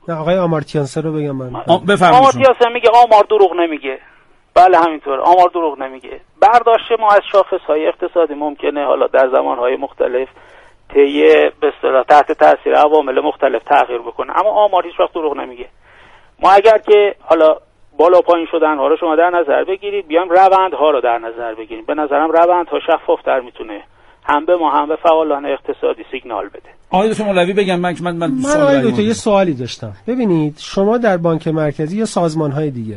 نه آقای آمارتیانسه رو بگم من. بفرمایید. آمارتیانسه میگه آمار دروغ نمیگه. بله همینطور، آمار دروغ نمیگه. برداشت ما از شاخص‌های اقتصادی ممکنه حالا در زمان‌های مختلف طی به اصطلاح تحت تاثیر عوامل مختلف تغییر بکنه، اما آمار هیچ وقت دروغ نمیگه. ما اگر که حالا بالا پایین شدن ها رو شما در نظر بگیرید، بیام روندها رو در نظر بگیریم، به نظرم روندها شفافتر میتونه هم به ما هم به فعالان اقتصادی سیگنال بده. آقای دکتر مولوی بگم من من من, من آقای دکتر یه سوالی داشتم. ببینید شما در بانک مرکزی یا سازمان‌های دیگه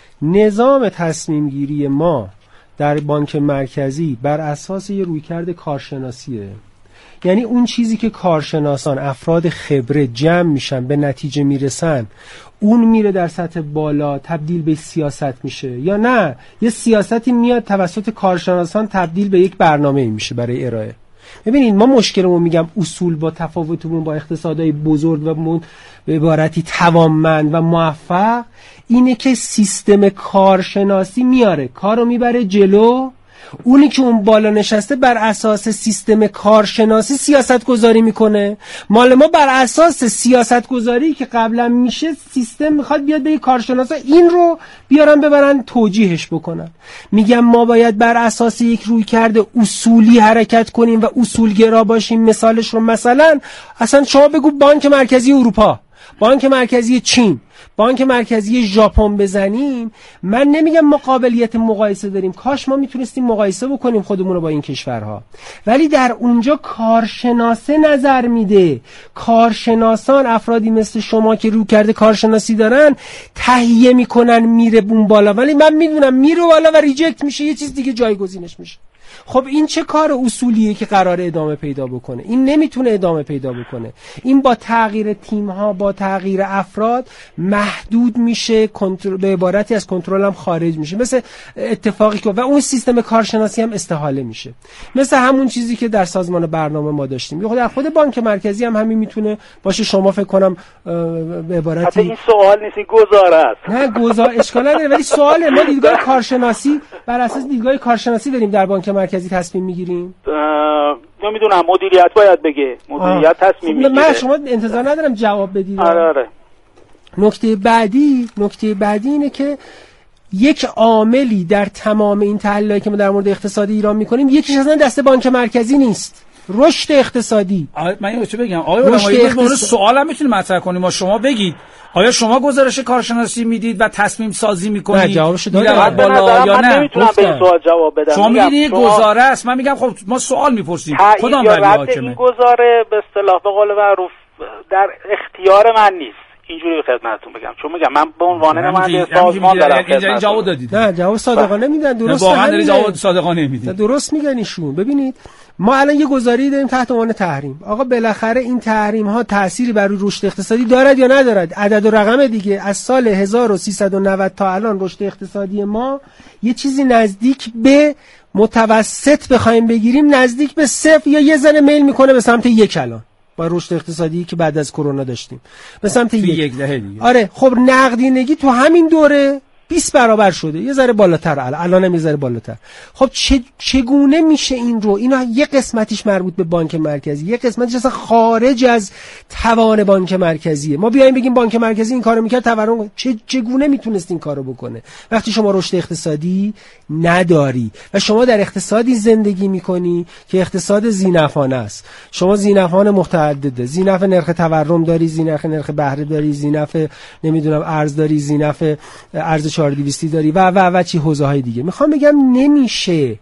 نظام تصمیم گیری ما در بانک مرکزی بر اساس یه رویکرد کارشناسیه. یعنی اون چیزی که کارشناسان افراد خبره جمع میشن به نتیجه میرسن اون میره در سطح بالا تبدیل به سیاست میشه، یا نه یه سیاستی میاد توسط کارشناسان تبدیل به یک برنامه میشه برای ارائه. ببینید ما مشکلمون میگم اصول با تفاوتمون با اقتصادهای بزرگ و به عبارتی توانمند و موفق اینه که سیستم کارشناسی میاره کارو میبره جلو، اونی که اون بالا نشسته بر اساس سیستم کارشناسی سیاست گذاری میکنه. مال ما بر اساس سیاست گذاری که قبلا میشه سیستم میخواد بیاد به کارشناسا این رو بیارن ببرن توجیهش بکنن. میگم ما باید بر اساس یک رویکرد اصولی حرکت کنیم و اصولگرا باشیم. مثالش رو مثلا اصلا شما بگو بانک مرکزی اروپا، بانک مرکزی چین، بانک مرکزی ژاپن بزنیم، من نمیگم ما قابلیت مقایسه داریم، کاش ما میتونستیم مقایسه بکنیم خودمون رو با این کشورها، ولی در اونجا کارشناسه نظر میده. کارشناسان افرادی مثل شما که رو کرده کارشناسی دارن تهیه میکنن میره اون بالا، ولی من میدونم میره بالا و ریجکت میشه، یه چیز دیگه جایگزینش میشه. خب این چه کار اصولیه که قراره ادامه پیدا بکنه؟ این نمیتونه ادامه پیدا بکنه. این با تغییر تیم‌ها، با تغییر افراد محدود میشه، کنترل به عبارتی از کنترل هم خارج میشه، مثل اتفاقی که و اون سیستم کارشناسی هم استحاله میشه، مثل همون چیزی که در سازمان برنامه ما داشتیم. یا خود در خود بانک مرکزی هم همین میتونه باشه. شما فکر کنم به عبارتی حتی این سوال نیست، این گزاره است. نه گزار اشکال نداره، ولی سواله. ما دیدگاه کارشناسی بر اساس دیدگاه کارشناسی داریم در بانک مرکزی تصمیم میگیریم. نمیدونم مدیریت باید بگه، مدیریت تصمیم میگیره. من شما انتظار ندارم جواب بدید. آره آره. نکته بعدی نکته بعدی اینه که یک عاملی در تمام این تحلیلایی که ما در مورد اقتصادی ایران میکنیم یکیش اصلا دست بانک مرکزی نیست، رشد اقتصادی. من اینو چه بگم آقای علمایی اقتصاد... سوالم میتونید مطرح کنیم، ما شما بگید آیا شما گزارش کارشناسی میدید و تصمیم سازی میکنید؟ نه جوابشو دادم بالا یا نه؟ نمیتونم به این سوال جواب بدم. شما میگید گزاره است، من میگم خب ما سوال میپرسیم کدام ولی حاکمه؟ این گزاره به اصطلاح به قول معروف در اختیار من نیست. اینجوری خدمتتون بگم، چون میگم من به عنوان نماینده سازمان دارم اینجا جواب دادید. نه جواب صادقانه میدن، درست واقعا جواب صادقانه میدید. درست میگن ایشون. ببینید ما الان یه گزاره‌ای داریم تحت عنوان تحریم. آقا بالاخره این تحریم ها تأثیری بر روی رشد اقتصادی دارد یا ندارد؟ عدد و رقم دیگه از سال هزار و سیصد و نود تا الان رشد اقتصادی ما یه چیزی نزدیک به متوسط بخوایم بگیریم نزدیک به صفر یا یه ذره میل میکنه به سمت یک الان با رشد اقتصادی که بعد از کرونا داشتیم به سمت یک. یک دهه دیگه. آره خب نقدینگی تو همین دوره بیست برابر شده، یه ذره بالاتر الان الانم یه ذره بالاتر. خب چه چگونه میشه این رو؟ اینا یه قسمتیش مربوط به بانک مرکزی، یه قسمتیش اصلا خارج از توان بانک مرکزیه. ما بیایم بگیم بانک مرکزی این کارو میکرد تورم چه چگونه میتونست این کارو بکنه وقتی شما رشد اقتصادی نداری و شما در اقتصادی زندگی میکنی که اقتصاد ذی‌نفعانه است. شما ذی‌نفعان متعدده، ذی‌نفع نرخ تورم داری، ذی‌نفع نرخ بهره داری، ذی‌نفع نمیدونم ارز داری، ذی‌نفع ارز چهار دویست داری و و و چی حوزه های دیگه. میخوام بگم نمیشه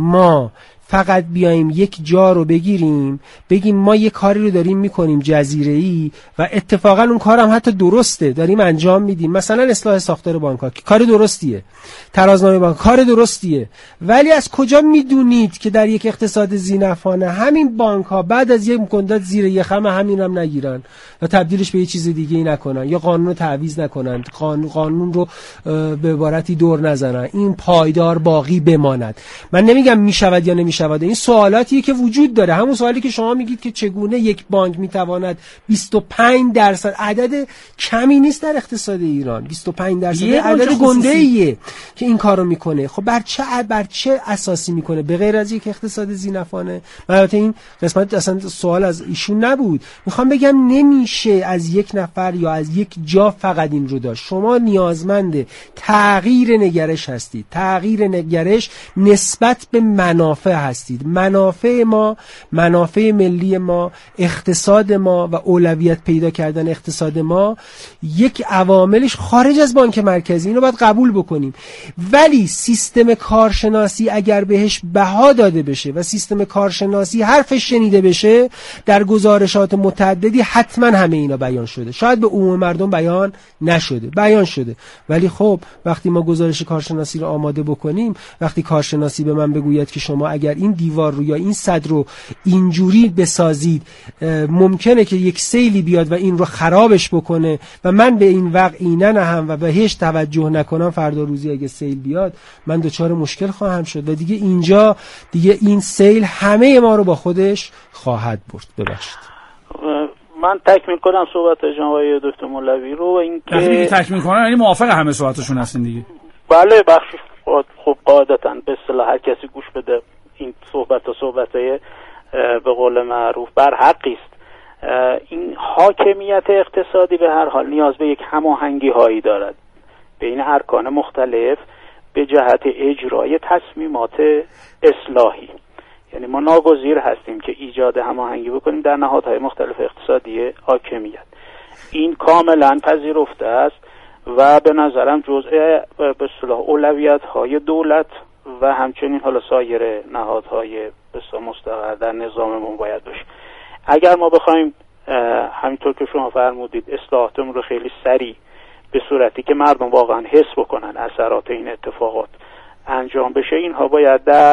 ما فقط بیایم یک جا رو بگیریم بگیم ما یه کاری رو داریم میکنیم جزیره‌ای و اتفاقا اون کارم حتی درسته داریم انجام میدیم، مثلا اصلاح ساختار بانک‌ها کار درستیه، ترازنامه بانک کار درستیه، ولی از کجا میدونید که در یک اقتصاد ذی‌نفعانه همین بانک‌ها بعد از یک مدت زیر یه خم همین هم نگیرن و تبدیلش به یه چیز دیگه ای نکنن یا قانون رو تعویض نکنن، قانون قانون رو به عبارتی دور نزنن، این پایدار باقی بماند؟ من نمیگم میشود یا نمیشه شود؟ این سوالاتیه که وجود داره. همون سوالی که شما میگید که چگونه یک بانک میتواند بیست و پنج درصد، عدد کمی نیست در اقتصاد ایران، بیست و پنج درصد عدد گنده‌ایه که این کارو میکنه. خب بر چه بر چه اساسی میکنه؟ به غیر از یک اقتصاد ذی‌نفعانه. البته این قسمت اصلا سوال از ایشون نبود. میخوام بگم نمیشه از یک نفر یا از یک جا فقط این رو داشت. شما نیازمند تغییر نگرش هستید، تغییر نگرش نسبت به منافع هستید. منافع ما، منافع ملی ما، اقتصاد ما و اولویت پیدا کردن اقتصاد ما یک عواملش خارج از بانک مرکزی، اینو باید قبول بکنیم. ولی سیستم کارشناسی اگر بهش بها داده بشه و سیستم کارشناسی حرفش شنیده بشه، در گزارشات متعددی حتما همه اینا بیان شده. شاید به عموم مردم بیان نشده، بیان شده، ولی خب وقتی ما گزارش کارشناسی رو آماده بکنیم، وقتی کارشناسی به من بگوید که شما اگر این دیوار رو یا این سد رو اینجوری بسازید ممکنه که یک سیلی بیاد و این رو خرابش بکنه و من به این وقعی ننهم و بهش توجه نکنم، فردا روزی اگه سیل بیاد من دچار مشکل خواهم شد و دیگه اینجا دیگه این سیل همه ما رو با خودش خواهد برد. ببخشید من تکمیل کنم صحبت جناب دکتر مولوی رو. این که تکمیل کنم یعنی موافق همه صحبتشون هستین دیگه؟ بله بخشی خب قاعدتاً به اصطلاح هر کسی گوش بده این صحبت و صحبتای به قول معروف بر حقی است. این حاکمیت اقتصادی به هر حال نیاز به یک هماهنگی هایی دارد بین ارکان مختلف به جهت اجرای تصمیمات اصلاحی. یعنی ما ناگزیر هستیم که ایجاد هماهنگی بکنیم در نهادهای مختلف اقتصادی حاکمیت. این کاملا پذیرفته است و به نظرم جزء به اصطلاح اولویت‌های دولت و همچنین حالا سایر نهادهای به اصطلاح مستقر در نظاممون باید باشه. اگر ما بخوایم همینطور که شما فرمودید اصلاحاتمون رو خیلی سریع به صورتی که مردم واقعا حس بکنن اثرات این اتفاقات انجام بشه، اینها باید در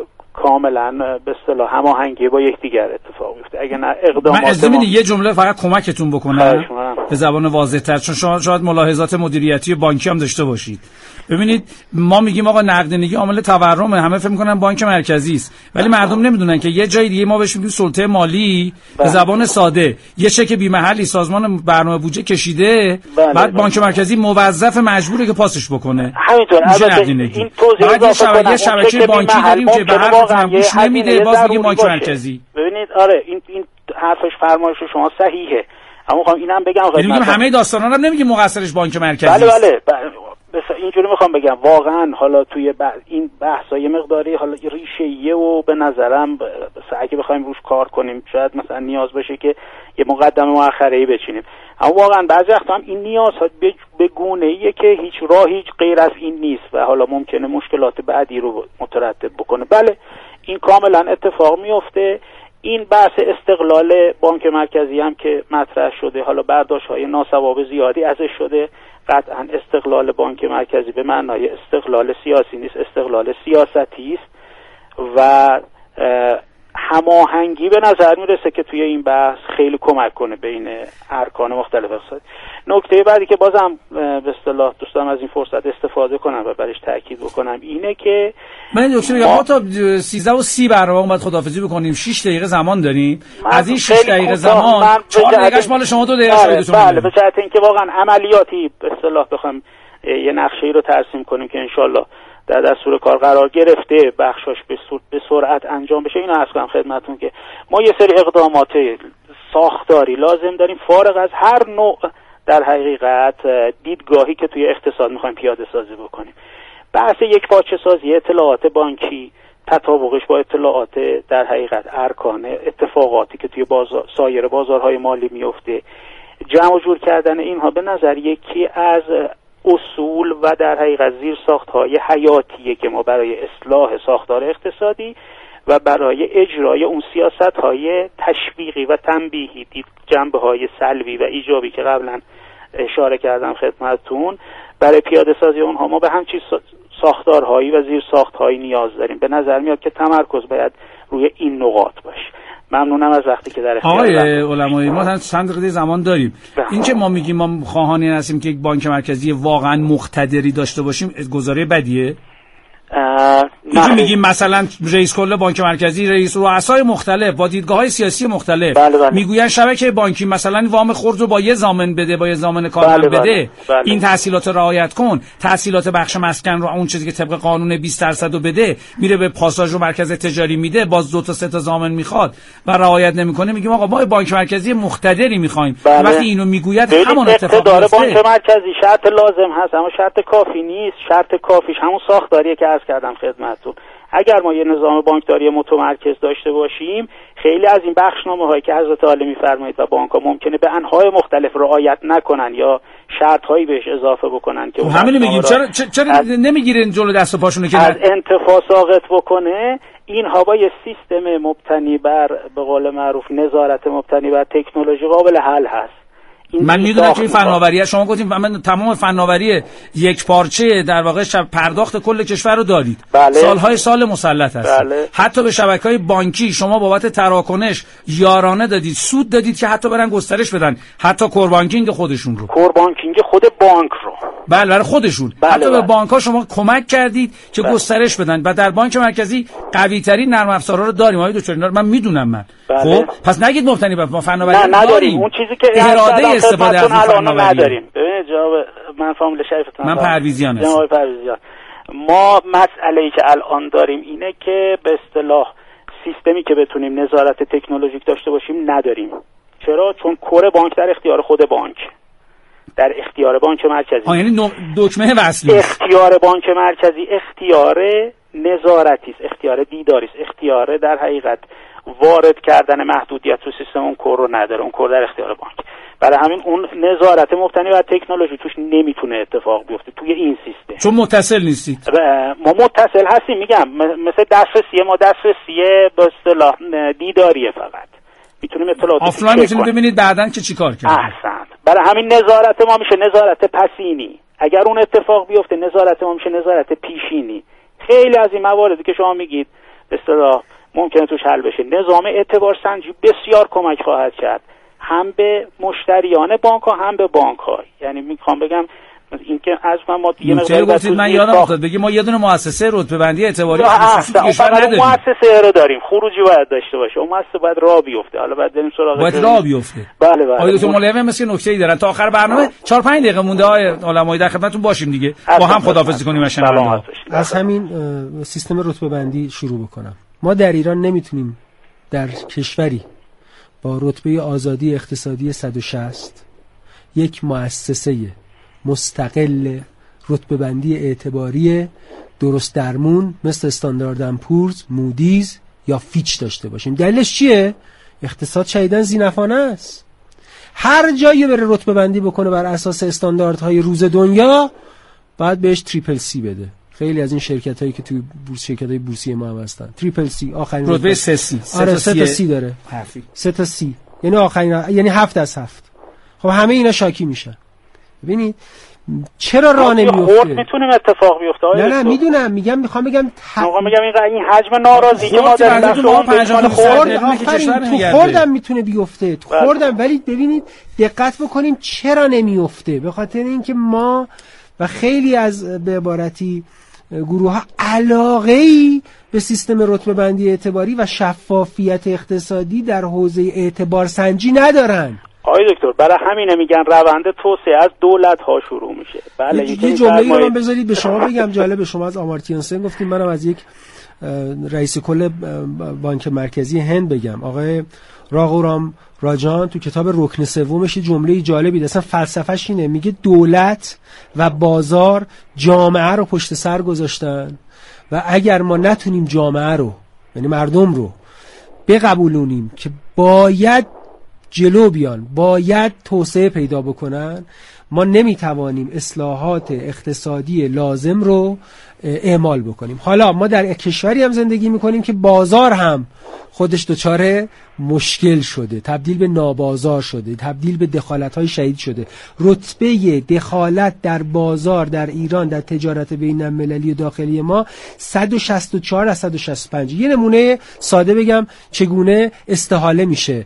کاملا به اصطلاح هماهنگی با یکدیگر اتفاق بیفته. اگه نه اقدامات من از یه جمله فقط کمکتون بکنم به زبان واضح‌تر، چون شما شاید ملاحظات مدیریتی بانکی هم داشته باشید. ببینید ما میگیم آقا نقدینگی عامل تورمه، همه فکر میکنن بانک مرکزی است، ولی مردم نمیدونن که یه جای دیگه ما بهش میگیم سلطه مالی. به زبان ساده یه چک بی محلی سازمان برنامه بودجه کشیده، بله بعد بله. بانک مرکزی موظف مجبوره که پاسش بکنه. همینطور البته این توضیح بعد شبکه شبکه بانکی داریم که به هر کدوم گوش نمیده، باز میگه بانک مرکزی. ببینید آره این این حرفش فرمایش شما صحیحه، اما میخوام اینم بگم میگیم همه داستانا رو نمیگیم مقصرش بانک مرکزی. بله بله, بله. اینجوری میخوام بگم واقعا حالا توی این بحثای مقداری حالا ریشه‌ایه و به نظرم اگه بخوایم روش کار کنیم شاید مثلا نیاز باشه که یه مقدمه مؤخره‌ای بچینیم، اما واقعا بعضی وقتا هم این نیازها به گونه‌ایه که هیچ راهی غیر از این نیست و حالا ممکنه مشکلات بعدی رو مترتب بکنه. بله این کاملا اتفاق میفته. این بحث استقلال بانک مرکزی هم که مطرح شده، حالا برداشت‌های ناصواب زیادی ازش شده. قطعا استقلال بانک مرکزی به معنای استقلال سیاسی نیست، استقلال سیاستی است و هماهنگی به نظر میرسه که توی این بحث خیلی کمک کنه بین ارکان مختلف اقتصادی. نکته بعدی که بازم به اصطلاح دوستان از این فرصت استفاده کنم و برش تاکید بکنم اینه که من دکتر میگم ما تا سیزده و سی برنامه باید خداحافظی بکنیم، شش دقیقه زمان داریم. از این شش دقیقه زمان چهار دقیقهش مال شما، دو دقیقه بله, بله به جهت اینکه واقعا عملیاتی به اصطلاح بخوام یه نقشه‌ای رو ترسیم کنیم که انشالله در دستور کار قرار گرفته بخشاش به سرعت انجام بشه. اینو عرض کنم خدمتتون که ما یه سری اقدامات ساختاری لازم داریم فارغ از هر نوع در حقیقت دیدگاهی که توی اقتصاد میخوایم پیاده سازی بکنیم. بحث یک پارچه سازی اطلاعات بانکی، تطابقش با اطلاعات در حقیقت ارکان اتفاقاتی که توی بازار سایر بازارهای مالی میفته، جمع و جور کردن اینها به نظر یکی از اصول و در حقیقت زیر ساخت‌های حیاتیه که ما برای اصلاح ساختار اقتصادی و برای اجرای اون سیاست‌های تشویقی و تنبیهی، دید جنبه‌های سلبی و ایجابی که قبلا اشاره کردم خدمتتون، برای پیاده سازی اونها ما به همچین ساختارهایی و زیر ساخت‌هایی نیاز داریم. به نظر میاد که تمرکز باید روی این نقاط باشه. ممنونم از وقتی که در اختیار آقای علمایی ما چند دقیقه زمان داریم. این که ما میگیم ما خواهان هستیم که یک بانک مرکزی واقعا مقتدری داشته باشیم، گزاره بدیه؟ اینجا میگیم مثلا رئیس کل بانک مرکزی، رئیس رؤسای مختلف با دیدگاه‌های سیاسی مختلف بله بله. میگوین شبکه بانکی مثلا وام خرد رو با یه ضامن بده، با یه ضامن کارمند بله بده، بله. بله. این تحصیلات رعایت کن، تحصیلات بخش مسکن رو اون چیزی که طبق قانون بیست درصد رو بده، میره به پاساژ و مرکز تجاری میده، باز دو تا سه تا ضامن میخواد و رعایت نمیکنه، میگیم آقا ما بانک مرکزی مقتدری میخوایم. بله. وقتی اینو میگوید همان اتفاق داره میفته. بانک مرکزی شرط لازم هست اما شرط کافی نیست. شرط کافیش همون ساختاریه که عرض کردم خدمتتون. اگر ما یه نظام بانکداری متمرکز داشته باشیم، خیلی از این بخشنامه‌هایی که حضرت عالی می‌فرمایید و بانک‌ها ممکنه به انواع مختلف رعایت نکنن یا شرط‌هایی بهش اضافه بکنن که همین میگیم چرا چرا نمیگیرین جلو دست و پاشونو که از انتفاع ساقط بکنه. اینها با یه سیستم مبتنی بر به قول معروف نظارت مبتنی بر تکنولوژی قابل حل هست. من میدونم که این فناوری شما گفتیم من تمام فناوری یک پارچه در واقع پرداخت کل کشور رو دارید. بله. سالهای سال مسلط هست. بله. حتی به شبکه‌های بانکی شما بابت تراکنش یارانه دادید، سود دادید که حتی برن گسترش بدن، حتی کور بانکینگ خودشون رو. کور بانکینگ خود بانک رو. بله برای خودشون. بله حتی بله. به بانک‌ها شما کمک کردید که بله. گسترش بدن و در بانک مرکزی قوی‌ترین نرم افزارها رو داریم. آقای دکتر اینا رو من میدونم من. بله. خب پس نگید مبتنی بر فناوری نه نداریم. اون چیزی که اراده استفاده از الان نداریم. ببینید جناب من فامیل شریفتون من پرویزیان هستم. جناب پرویزیان ما مسئله‌ای که الان داریم اینه که به اصطلاح سیستمی که بتونیم نظارت تکنولوژیک داشته باشیم نداریم. چرا؟ چون کور بانک در اختیار خود بانک، در اختیار بانک مرکزی. آ یعنی دکمه وصلی. اختیار بانک مرکزی اختیار نظارتی است، اختیار دیداری است، اختیار در حقیقت وارد کردن محدودیت تو سیستم اون کور رو نداره. اون کور در اختیار بانک. برای همین اون نظارت مبتنی بر تکنولوژی توش نمیتونه اتفاق بیفته توی این سیستم. چون متصل نیستید. ما متصل هستیم، میگم مثل دسترسی ما دسترسی به اصطلاح دیداریه، فقط میتونیم اطلاعات آفلاین میتونید ببینید بعدن که چیکار کرد. احسنت. برای همین نظارت ما میشه نظارت پسینی. اگر اون اتفاق بیفته نظارت ما میشه نظارت پیشینی. خیلی از این مواردی که شما میگید به اصطلاح ممکنه توش حل بشه. نظام اعتبار سنجی بسیار کمک خواهد کرد هم به مشتریان بانک ها هم به بانک ها. یعنی میخوام بگم اینکه از ما یه مقدار گفتید من یادم افتاد بگی ما یه دونه مؤسسه رتبه بندی اعتباری کشور نداریم. مؤسسه رو داریم، خروجی باید داشته باشه. اون مؤسسه باید راه بیفته. حالا بعد بریم سراغ باید راه بیفته. بله بله. آقای دکتر مولوی مثل نکته‌ای دارن. تا آخر برنامه چهار پنج دقیقه مونده های علمایی در خدمتتون باشیم دیگه. با هم خداحافظی کنیم و شنونده. از همین سیستم رتبه بندی شروع بکنم. ما در ایران نمیتونیم در کشوری با رتبه آزادی اقتصادی صد و شصت یک مؤسسه مستقل رتبه بندی اعتباری درست درمون مثل استاندارد اند پورز، مودیز یا فیچ داشته باشیم. دلیلش چیه؟ اقتصاد شدیداً ذی‌نفعانه است. هر جایی بره رتبه بندی بکنه بر اساس استانداردهای روز دنیا باید بهش تریپل سی بده. خیلی از این شرکت هایی که توی بورس شرکت‌های بورسی ما هم هستن تریپل سی آخرین رتبه سه سی. آره سه تا سی داره. حرفی. سه تا سی. یعنی آخرین یعنی هفت از هفت. خب همه اینا شاکی میشن. ببینید چرا راه نمیفته؟ میتونیم اتفاق بیفته. نه نه میدونم، میگم میخوام بگم ت... میگم این این حجم ناراضی که ما در بخش اون پنجاه خورد تو خوردم میتونه بیفته. تو خوردم ولی ببینید دقت بکنیم چرا نمیفته. به خاطر اینکه ما و خیلی از به عبارتی گروه ها علاقه‌ای به سیستم رتبه بندی اعتباری و شفافیت اقتصادی در حوزه اعتبار سنجی ندارن. آقای دکتر برای همینه میگن روند توسعه از دولت ها شروع میشه. بله یه جمله‌ای رو من بذارید به شما بگم جالب. شما از آمارتیا سن گفتیم، منم از یک رئیس کل بانک مرکزی هند بگم. آقای راغورام راجان تو کتاب رکن سومش یه جمله جالبی اصلا فلسفه‌ش اینه، میگه دولت و بازار جامعه رو پشت سر گذاشتن و اگر ما نتونیم جامعه رو یعنی مردم رو بقبولونیم که باید جلو بیان، باید توسعه پیدا بکنن، ما نمیتوانیم اصلاحات اقتصادی لازم رو اعمال بکنیم. حالا ما در کشوری هم زندگی میکنیم که بازار هم خودش دچار مشکل شده، تبدیل به نابازار شده، تبدیل به دخالت‌های شدید شده. رتبه دخالت در بازار در ایران در تجارت بین المللی و داخلی ما صد و شصت و چهار از صد و شصت و پنج. یه نمونه ساده بگم چگونه استحاله میشه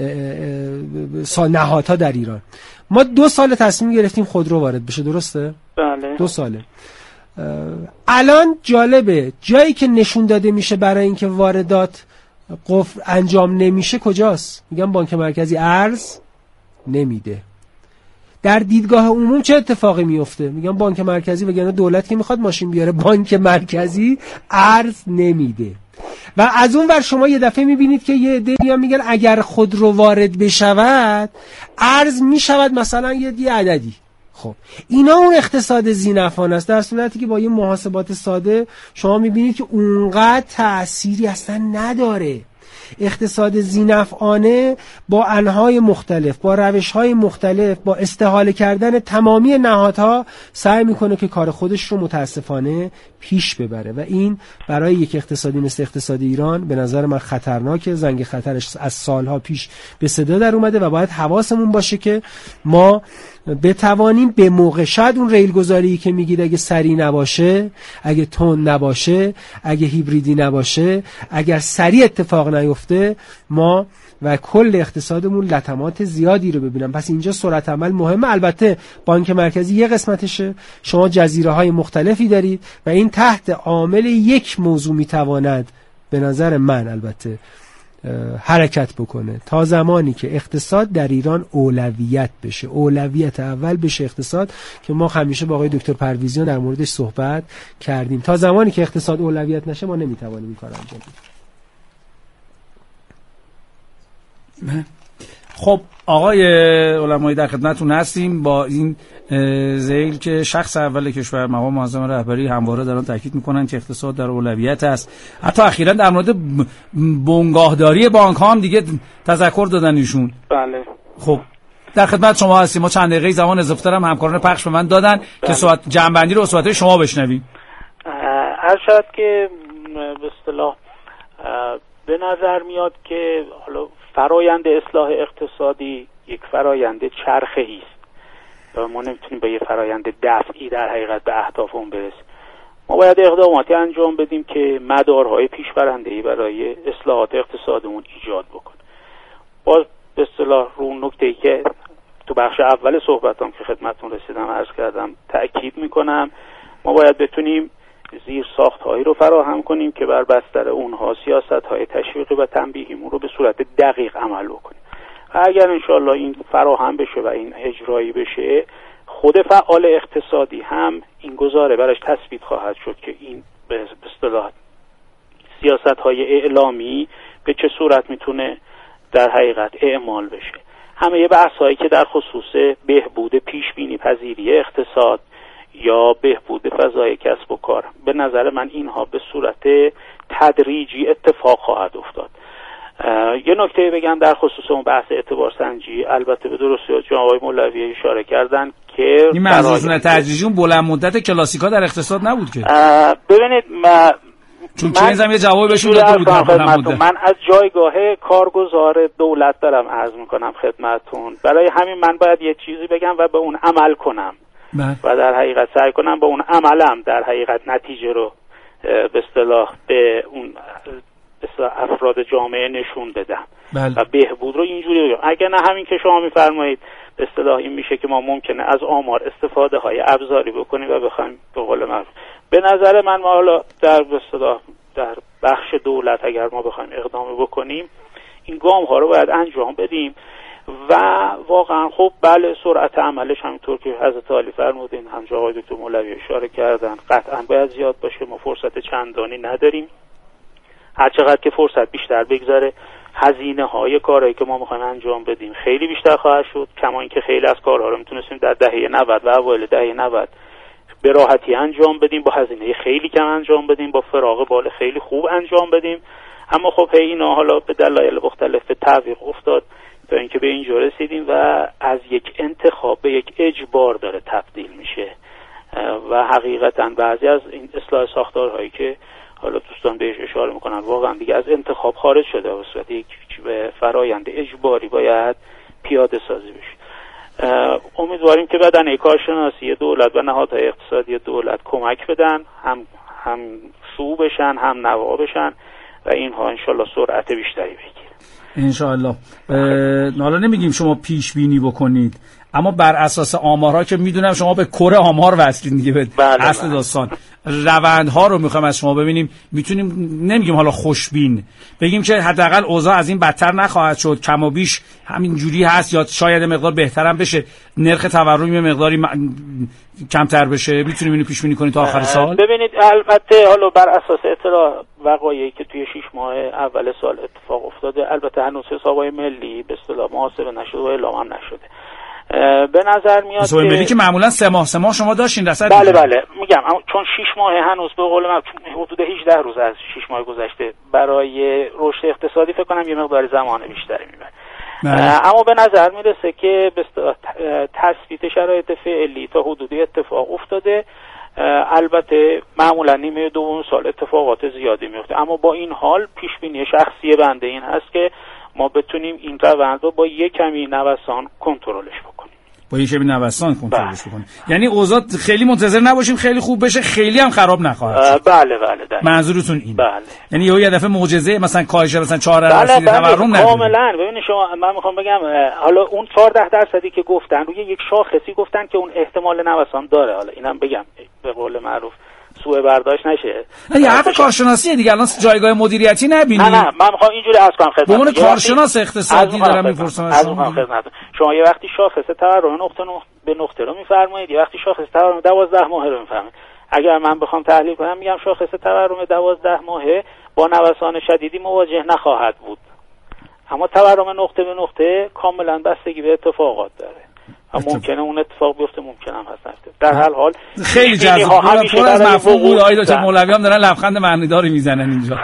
نهادها در ایران. ما دو سال تصمیم گرفتیم خودرو وارد بشه، درسته؟ بله. دو ساله. الان جالبه جایی که نشون داده میشه برای اینکه واردات قفل انجام نمیشه کجاست؟ میگم بانک مرکزی ارز نمیده. در دیدگاه عموم چه اتفاقی میفته؟ میگم بانک مرکزی وگرنه دولت که میخواد ماشین بیاره، بانک مرکزی ارز نمیده. و از اون ور شما یه دفعه میبینید که یه عده میان میگن اگر خودرو وارد بشود ارز میشود مثلا یه دی عددی. خب اینا اون اقتصاد ذی‌نفعانه است، در صورتی که با یه محاسبات ساده شما میبینید که اونقدر تأثیری اصلا نداره. اقتصاد ذی‌نفعانه با انواع مختلف، با روش‌های مختلف، با استحاله کردن تمامی نهادها سعی میکنه که کار خودش رو متاسفانه پیش ببره و این برای یک اقتصادی مثل اقتصاد ایران به نظر من خطرناکه. زنگ خطرش از سالها پیش به صدا در اومده و باید حواسمون باشه که ما بتوانیم به موقع، شاید اون ریل گذاری که میگید اگه سری نباشه، اگه تند نباشه، اگه هیبریدی نباشه، اگر سری اتفاق نیفته، ما و کل اقتصادمون لطمات زیادی رو ببینم. پس اینجا سرعت عمل مهمه. البته بانک مرکزی یه قسمتشه، شما جزیره های مختلفی دارید و این تحت عامل یک موضوع میتواند به نظر من البته حرکت بکنه تا زمانی که اقتصاد در ایران اولویت بشه، اولویت اول بشه اقتصاد، که ما همیشه با آقای دکتر پرویزیان در موردش صحبت کردیم. تا زمانی که اقتصاد اولویت نشه ما نمیتوانیم این کار انجام بدیم. خب آقای علمایی در خدمتتون هستیم با این ذیل که شخص اول کشور مقام معظم رهبری همواره در آن تاکید میکنن که اقتصاد در اولویت است. حتی اخیراً در مورد بنگاهداری بانک ها هم دیگه تذکر دادن ایشون. بله. خب در خدمت شما هستیم. ما چند دقیقه زمان اضافه تر هم همکاران پخش به من دادن بله. که صحبت جمع‌بندی رو صحبت شما بشنویم. هر شاید که به اصطلاح به نظر میاد که حالا فرایند اصلاح اقتصادی یک فرایند چرخه‌ای است و ما نمیتونیم به یه فرایند دفعی در حقیقت به اهداف اون برسیم. ما باید اقداماتی انجام بدیم که مدارهای پیشبرنده‌ای برای اصلاحات اقتصادمون ایجاد بکنه. باز به اصطلاح رو نکته‌ای که تو بخش اول صحبتام که خدمتتون رسیدم عرض کردم تأکید میکنم، ما باید بتونیم زیر ساخت‌هایی رو فراهم کنیم که بر بستر اونها سیاست‌های تشویقی و تنبیهیمون رو به صورت دقیق عمل بکنیم. و اگر انشالله این فراهم بشه و این اجرایی بشه، خود فعال اقتصادی هم این گزاره برش تثبیت خواهد شد که این به اصطلاح سیاست‌های اعلامی به چه صورت میتونه در حقیقت اعمال بشه. همه بحث‌هایی که در خصوص بهبود پیش‌بینی پذیری اقتصاد یا بهبود فضای کسب و کار، به نظر من اینها به صورت تدریجی اتفاق خواهد افتاد. یه نکته بگم در خصوص اون بحث اعتبار سنجی، البته به درستی جناب آقای مولوی اشاره کردن که این منظورشون تدریجی اون بلند مدت کلاسیکا در اقتصاد نبود که. ببینید ما چون چه اینم یه جواب بهشون داده بود خدمتتون. من از جایگاه کارگزار دولت دارم عرض میکنم خدمتتون، برای همین من باید یه چیزی بگم و به اون عمل کنم بله. و در حقیقت سعی کنم با اون عملم در حقیقت نتیجه رو به اصطلاح به اون افراد جامعه نشون بدم بله. و بهبود رو اینجوری بگم. اگر نه همین که شما میفرمایید به اصطلاح این میشه که ما ممکنه از آمار استفاده های ابزاری بکنیم و بخوایم به قول معروف، به نظر من ما حالا در به اصطلاح در بخش دولت اگر ما بخوایم اقدام بکنیم این گام ها رو باید انجام بدیم و واقعا خب بله سرعت عملش همینطور که حضرت عالی فرمودین، همچنین آقای دکتر مولوی اشاره کردن، قطعا باید زیاد باشه. ما فرصت چندانی نداریم. هر چقدر که فرصت بیشتر بگذره هزینه های کارهایی که ما میخوایم انجام بدیم خیلی بیشتر خواهد شد، کما اینکه خیلی از کارها رو میتونستیم در دهه نود و اوایل دهه نود به راحتی انجام بدیم، با هزینه خیلی کم انجام بدیم، با فراغ بال خیلی خوب انجام بدیم. اما خب هی اینا حالا به دلایل مختلف به تعویق افتاد تا اینکه به اینجا رسیدیم و از یک انتخاب به یک اجبار داره تبدیل میشه و حقیقتا بعضی از این اصلاح ساختارهایی که حالا دوستان بهش اشاره میکنن واقعا دیگه از انتخاب خارج شده و به صورت یک فرایند اجباری باید پیاده سازی بشه. امیدواریم که بدنه کارشناسی دولت و نهادهای اقتصادی دولت کمک بدن، هم هم شو بشن هم نوا بشن و اینها انشالله سرعت بیشتری بگیره. انشاءالله. حالا نمیگیم شما پیش بینی بکنید، اما بر اساس آمارها که میدونم شما به کره آمار وصلین دیگه، به بله اصل بله. داستان روندها رو میخوام از شما ببینیم. میتونیم نمیگیم حالا خوشبین بگیم که حداقل اوضاع از این بدتر نخواهد شد، کم و بیش همین جوری هست یا شاید مقدار بهترم بشه، نرخ تورم یه مقداری م... کمتر بشه. میتونیم اینو پیش بینی کنید تا آخر سال؟ ببینید البته حالا بر اساس اطلاع وقایعی که توی شش ماه اول سال اتفاق افتاده، البته هنوز حسابای ملی به اصطلاح محاسبه نشده و اعلام هم نشده. به نظر میاد حساب ملی که معمولا سه ماه سه ماه شما داشتین رصد؟ بله بله میگم، چون شش ماه هنوز به قول من حدود هجده روز از شش ماه گذشته، برای رشد اقتصادی فکر کنم یه مقدار زمان بیشتری میبره. اما به نظر میرسه که به تثبیت شرایط فعلی تا حدودی اتفاق افتاده. البته معمولا نیمه دوم سال اتفاقات زیادی میفته، اما با این حال پیش بینی شخصی بنده این هست که ما بتونیم این روند رو با یک کمی نوسان کنترلش بکنیم. با یک کمی نوسان کنترلش بکنیم. یعنی اوضاع خیلی منتظر نباشیم خیلی خوب بشه، خیلی هم خراب نخواهد شد. بله بله بله. منظورتون این؟ بله. یعنی یه دفعه معجزه مثلا کاهش مثلا چهار بله درصد بله تورم نداره. کاملا. ببینید شما، من میخوام بگم حالا اون چهارده درصدی که گفتن روی یک شاخصی گفتن که اون احتمال نوسان داره، حالا اینم بگم به قول معروف سوء برداشت نشه. یه حرف کارشناسیه دیگه، الان جایگاه مدیریتی نبینی. نه نه من میخوام اینجوری عرض کنم خدمتتون. به عنوان کارشناس اقتصادی دارم میپرسم از شما. شما یه وقتی شاخص تورم نقطه به نقطه رو میفرمایید، یه وقتی شاخص تورم دوازده ماهه رو میفرمایید. اگر من بخوام تحلیل کنم میگم شاخص تورم دوازده ماهه با نوسان شدیدی مواجه نخواهد بود، اما تورم نقطه به نقطه کاملا بستگی به اتفاقات داره. ممکنه اون اتفاق بیفته، ممکنه هم هست نفته. در هر حال خیلی جذاب پر از مفهوم بود. آقای دکتر مولوی هم دارن لبخند معنیداری میزنن اینجا.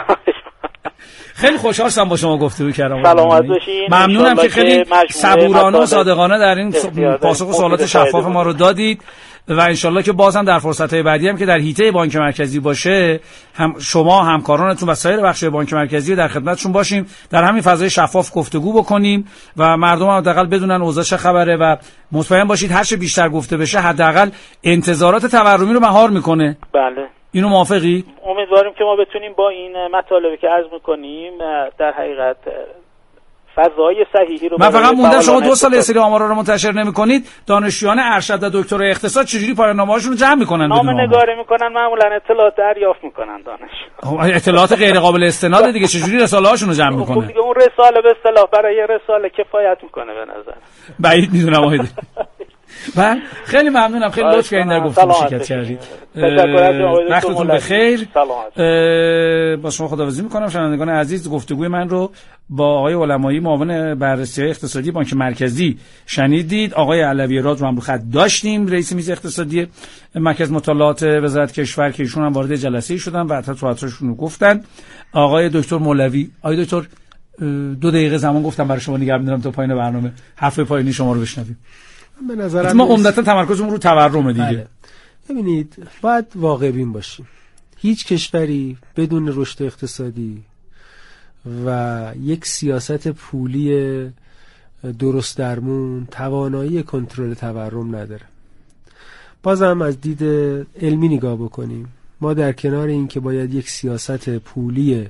خیلی خوشحال شدم با شما گفتگو کردم. سلامت باشین. ممنونم که خیلی صبورانه و صادقانه در این پاسخ و سوالات شفاف ما رو دادید و انشالله که باز هم در فرصت‌های بعدی هم که در حیطه بانک مرکزی باشه، هم شما همکارانتون و سایر بخش‌های بانک مرکزی در خدمتشون باشیم، در همین فضای شفاف گفتگو بکنیم و مردم هم حداقل بدونن اوضاع چه خبره و مطمئن باشید هر چه بیشتر گفته بشه حداقل انتظارات تورمی رو مهار میکنه. بله. اینو موافقی؟ امیدواریم که ما بتونیم با این مطالبی که عرض می‌کنیم در حقیقت فضای صحیحی رو. من فقط موندم شما دو سال اسری آمارا رو منتشر نمی‌کنید، دانشجویان ارشد و دکتر اقتصاد چجوری پایان نامه‌هاشون رو جمع می‌کنن؟ نامه نگاری می‌کنن، معمولا اطلاعات دریافت می‌کنن دانش. اطلاعات غیر قابل استناد دیگه، چجوری رساله‌هاشون رو جمع می‌کنه؟ خب دیگه اون رساله به اصطلاح برای رساله کفایت می‌کنه به نظر. بعید می‌دونم آقای. من خیلی ممنونم، خیلی لطف کردین در گفتگو شرکت کردید. وقتتون بخیر. با شما خداحافظی می‌کنم. شنوندگان عزیز، گفتگوی من رو با آقای علمایی معاون بررسی‌های اقتصادی بانک مرکزی شنیدید. آقای علوی راد رو هم رو خط داشتیم، رئیس میز اقتصادی مرکز مطالعات وزارت کشور که ایشون هم وارد جلسه شدن و حتی توضیحشون رو گفتن. آقای دکتر مولوی، آقای دکتر دو دقیقه زمان گفتم برای شما نگه می‌دارم تا پایان برنامه، حرف پایانی شما رو بشنویم. به نظرم ما عمدتا تمرکزمون رو تورم دیگه. بله. ببینید باید واقع بین باشیم. هیچ کشوری بدون رشد اقتصادی و یک سیاست پولی درست درمون توانایی کنترل تورم نداره. بازم از دید علمی نگاه بکنیم، ما در کنار این که باید یک سیاست پولی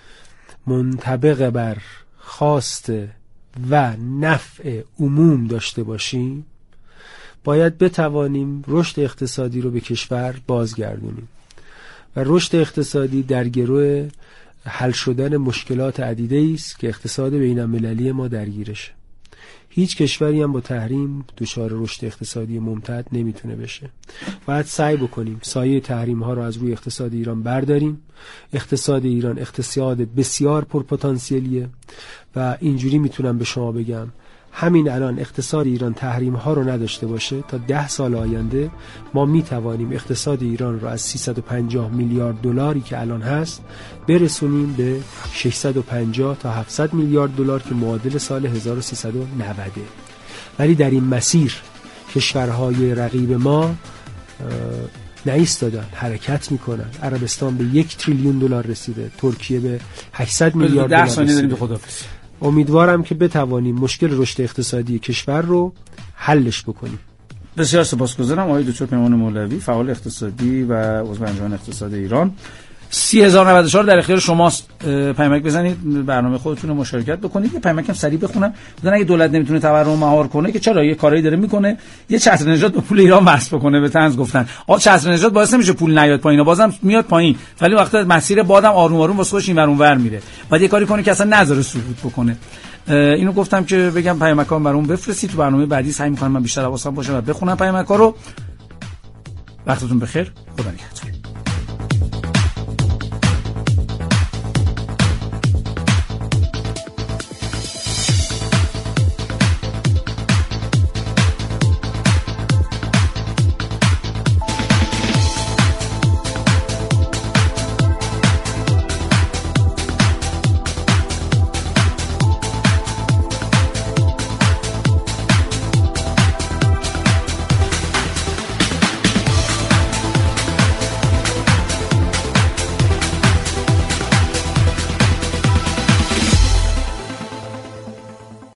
منطبق بر خواست و نفع عموم داشته باشیم، باید بتوانیم رشد اقتصادی رو به کشور بازگردونیم و رشد اقتصادی در گروه حل شدن مشکلات عدیده است که اقتصاد بین‌المللی ما درگیرشه. هیچ کشوری هم با تحریم دچار رشد اقتصادی ممتد نمیتونه بشه. باید سعی بکنیم سایه تحریم ها رو از روی اقتصاد ایران برداریم. اقتصاد ایران اقتصاد بسیار پرپتانسیلیه و اینجوری میتونم به شما بگم همین الان اقتصاد ایران تحریم ها رو نداشته باشه، تا ده سال آینده ما میتوانیم اقتصاد ایران رو از سیصد و پنجاه میلیارد دلاری که الان هست برسونیم به ششصد و پنجاه تا هفتصد میلیارد دلار که معادل سال هزار و سیصد و نود. ولی در این مسیر کشورهای رقیب ما نایستادن، حرکت میکنن. عربستان به یک تریلیون دلار رسیده، ترکیه به هشتصد میلیارد دلار رسیده. امیدوارم که بتوانیم مشکل رشد اقتصادی کشور رو حلش بکنیم. بسیار سپاسگزارم آقای دکتر پیمان مولوی، فعال اقتصادی و عضو انجمن اقتصاد ایران. سی هزار و نود و چهار در اختیار شماست. پیامک بزنید، برنامه خودتون رو مشارکت بکنید. یه پیامک هم سریع بخونم. بدون اگه دولت نمیتونه تورم مهار کنه که چرا، یه کارایی داره میکنه، یه چتر نجات به پول ایران وصل بکنه. به طنز گفتن آ چتر نجات باعث نمیشه پول نیاد پایین، بازم میاد پایین، ولی وقتی مسیر بادم آروم آروم واسه خودش اینور اونور میره. بعد یه کاری کنه که اصلا نذاره سقوط بکنه. اینو گفتم که بگم پیامکام برام بفرستید. تو برنامه بعدی سعی می‌کنم من بیشتر حواسم باشه و بخونم پیامکا رو. وقتتون بخیر. خدا نگهدار.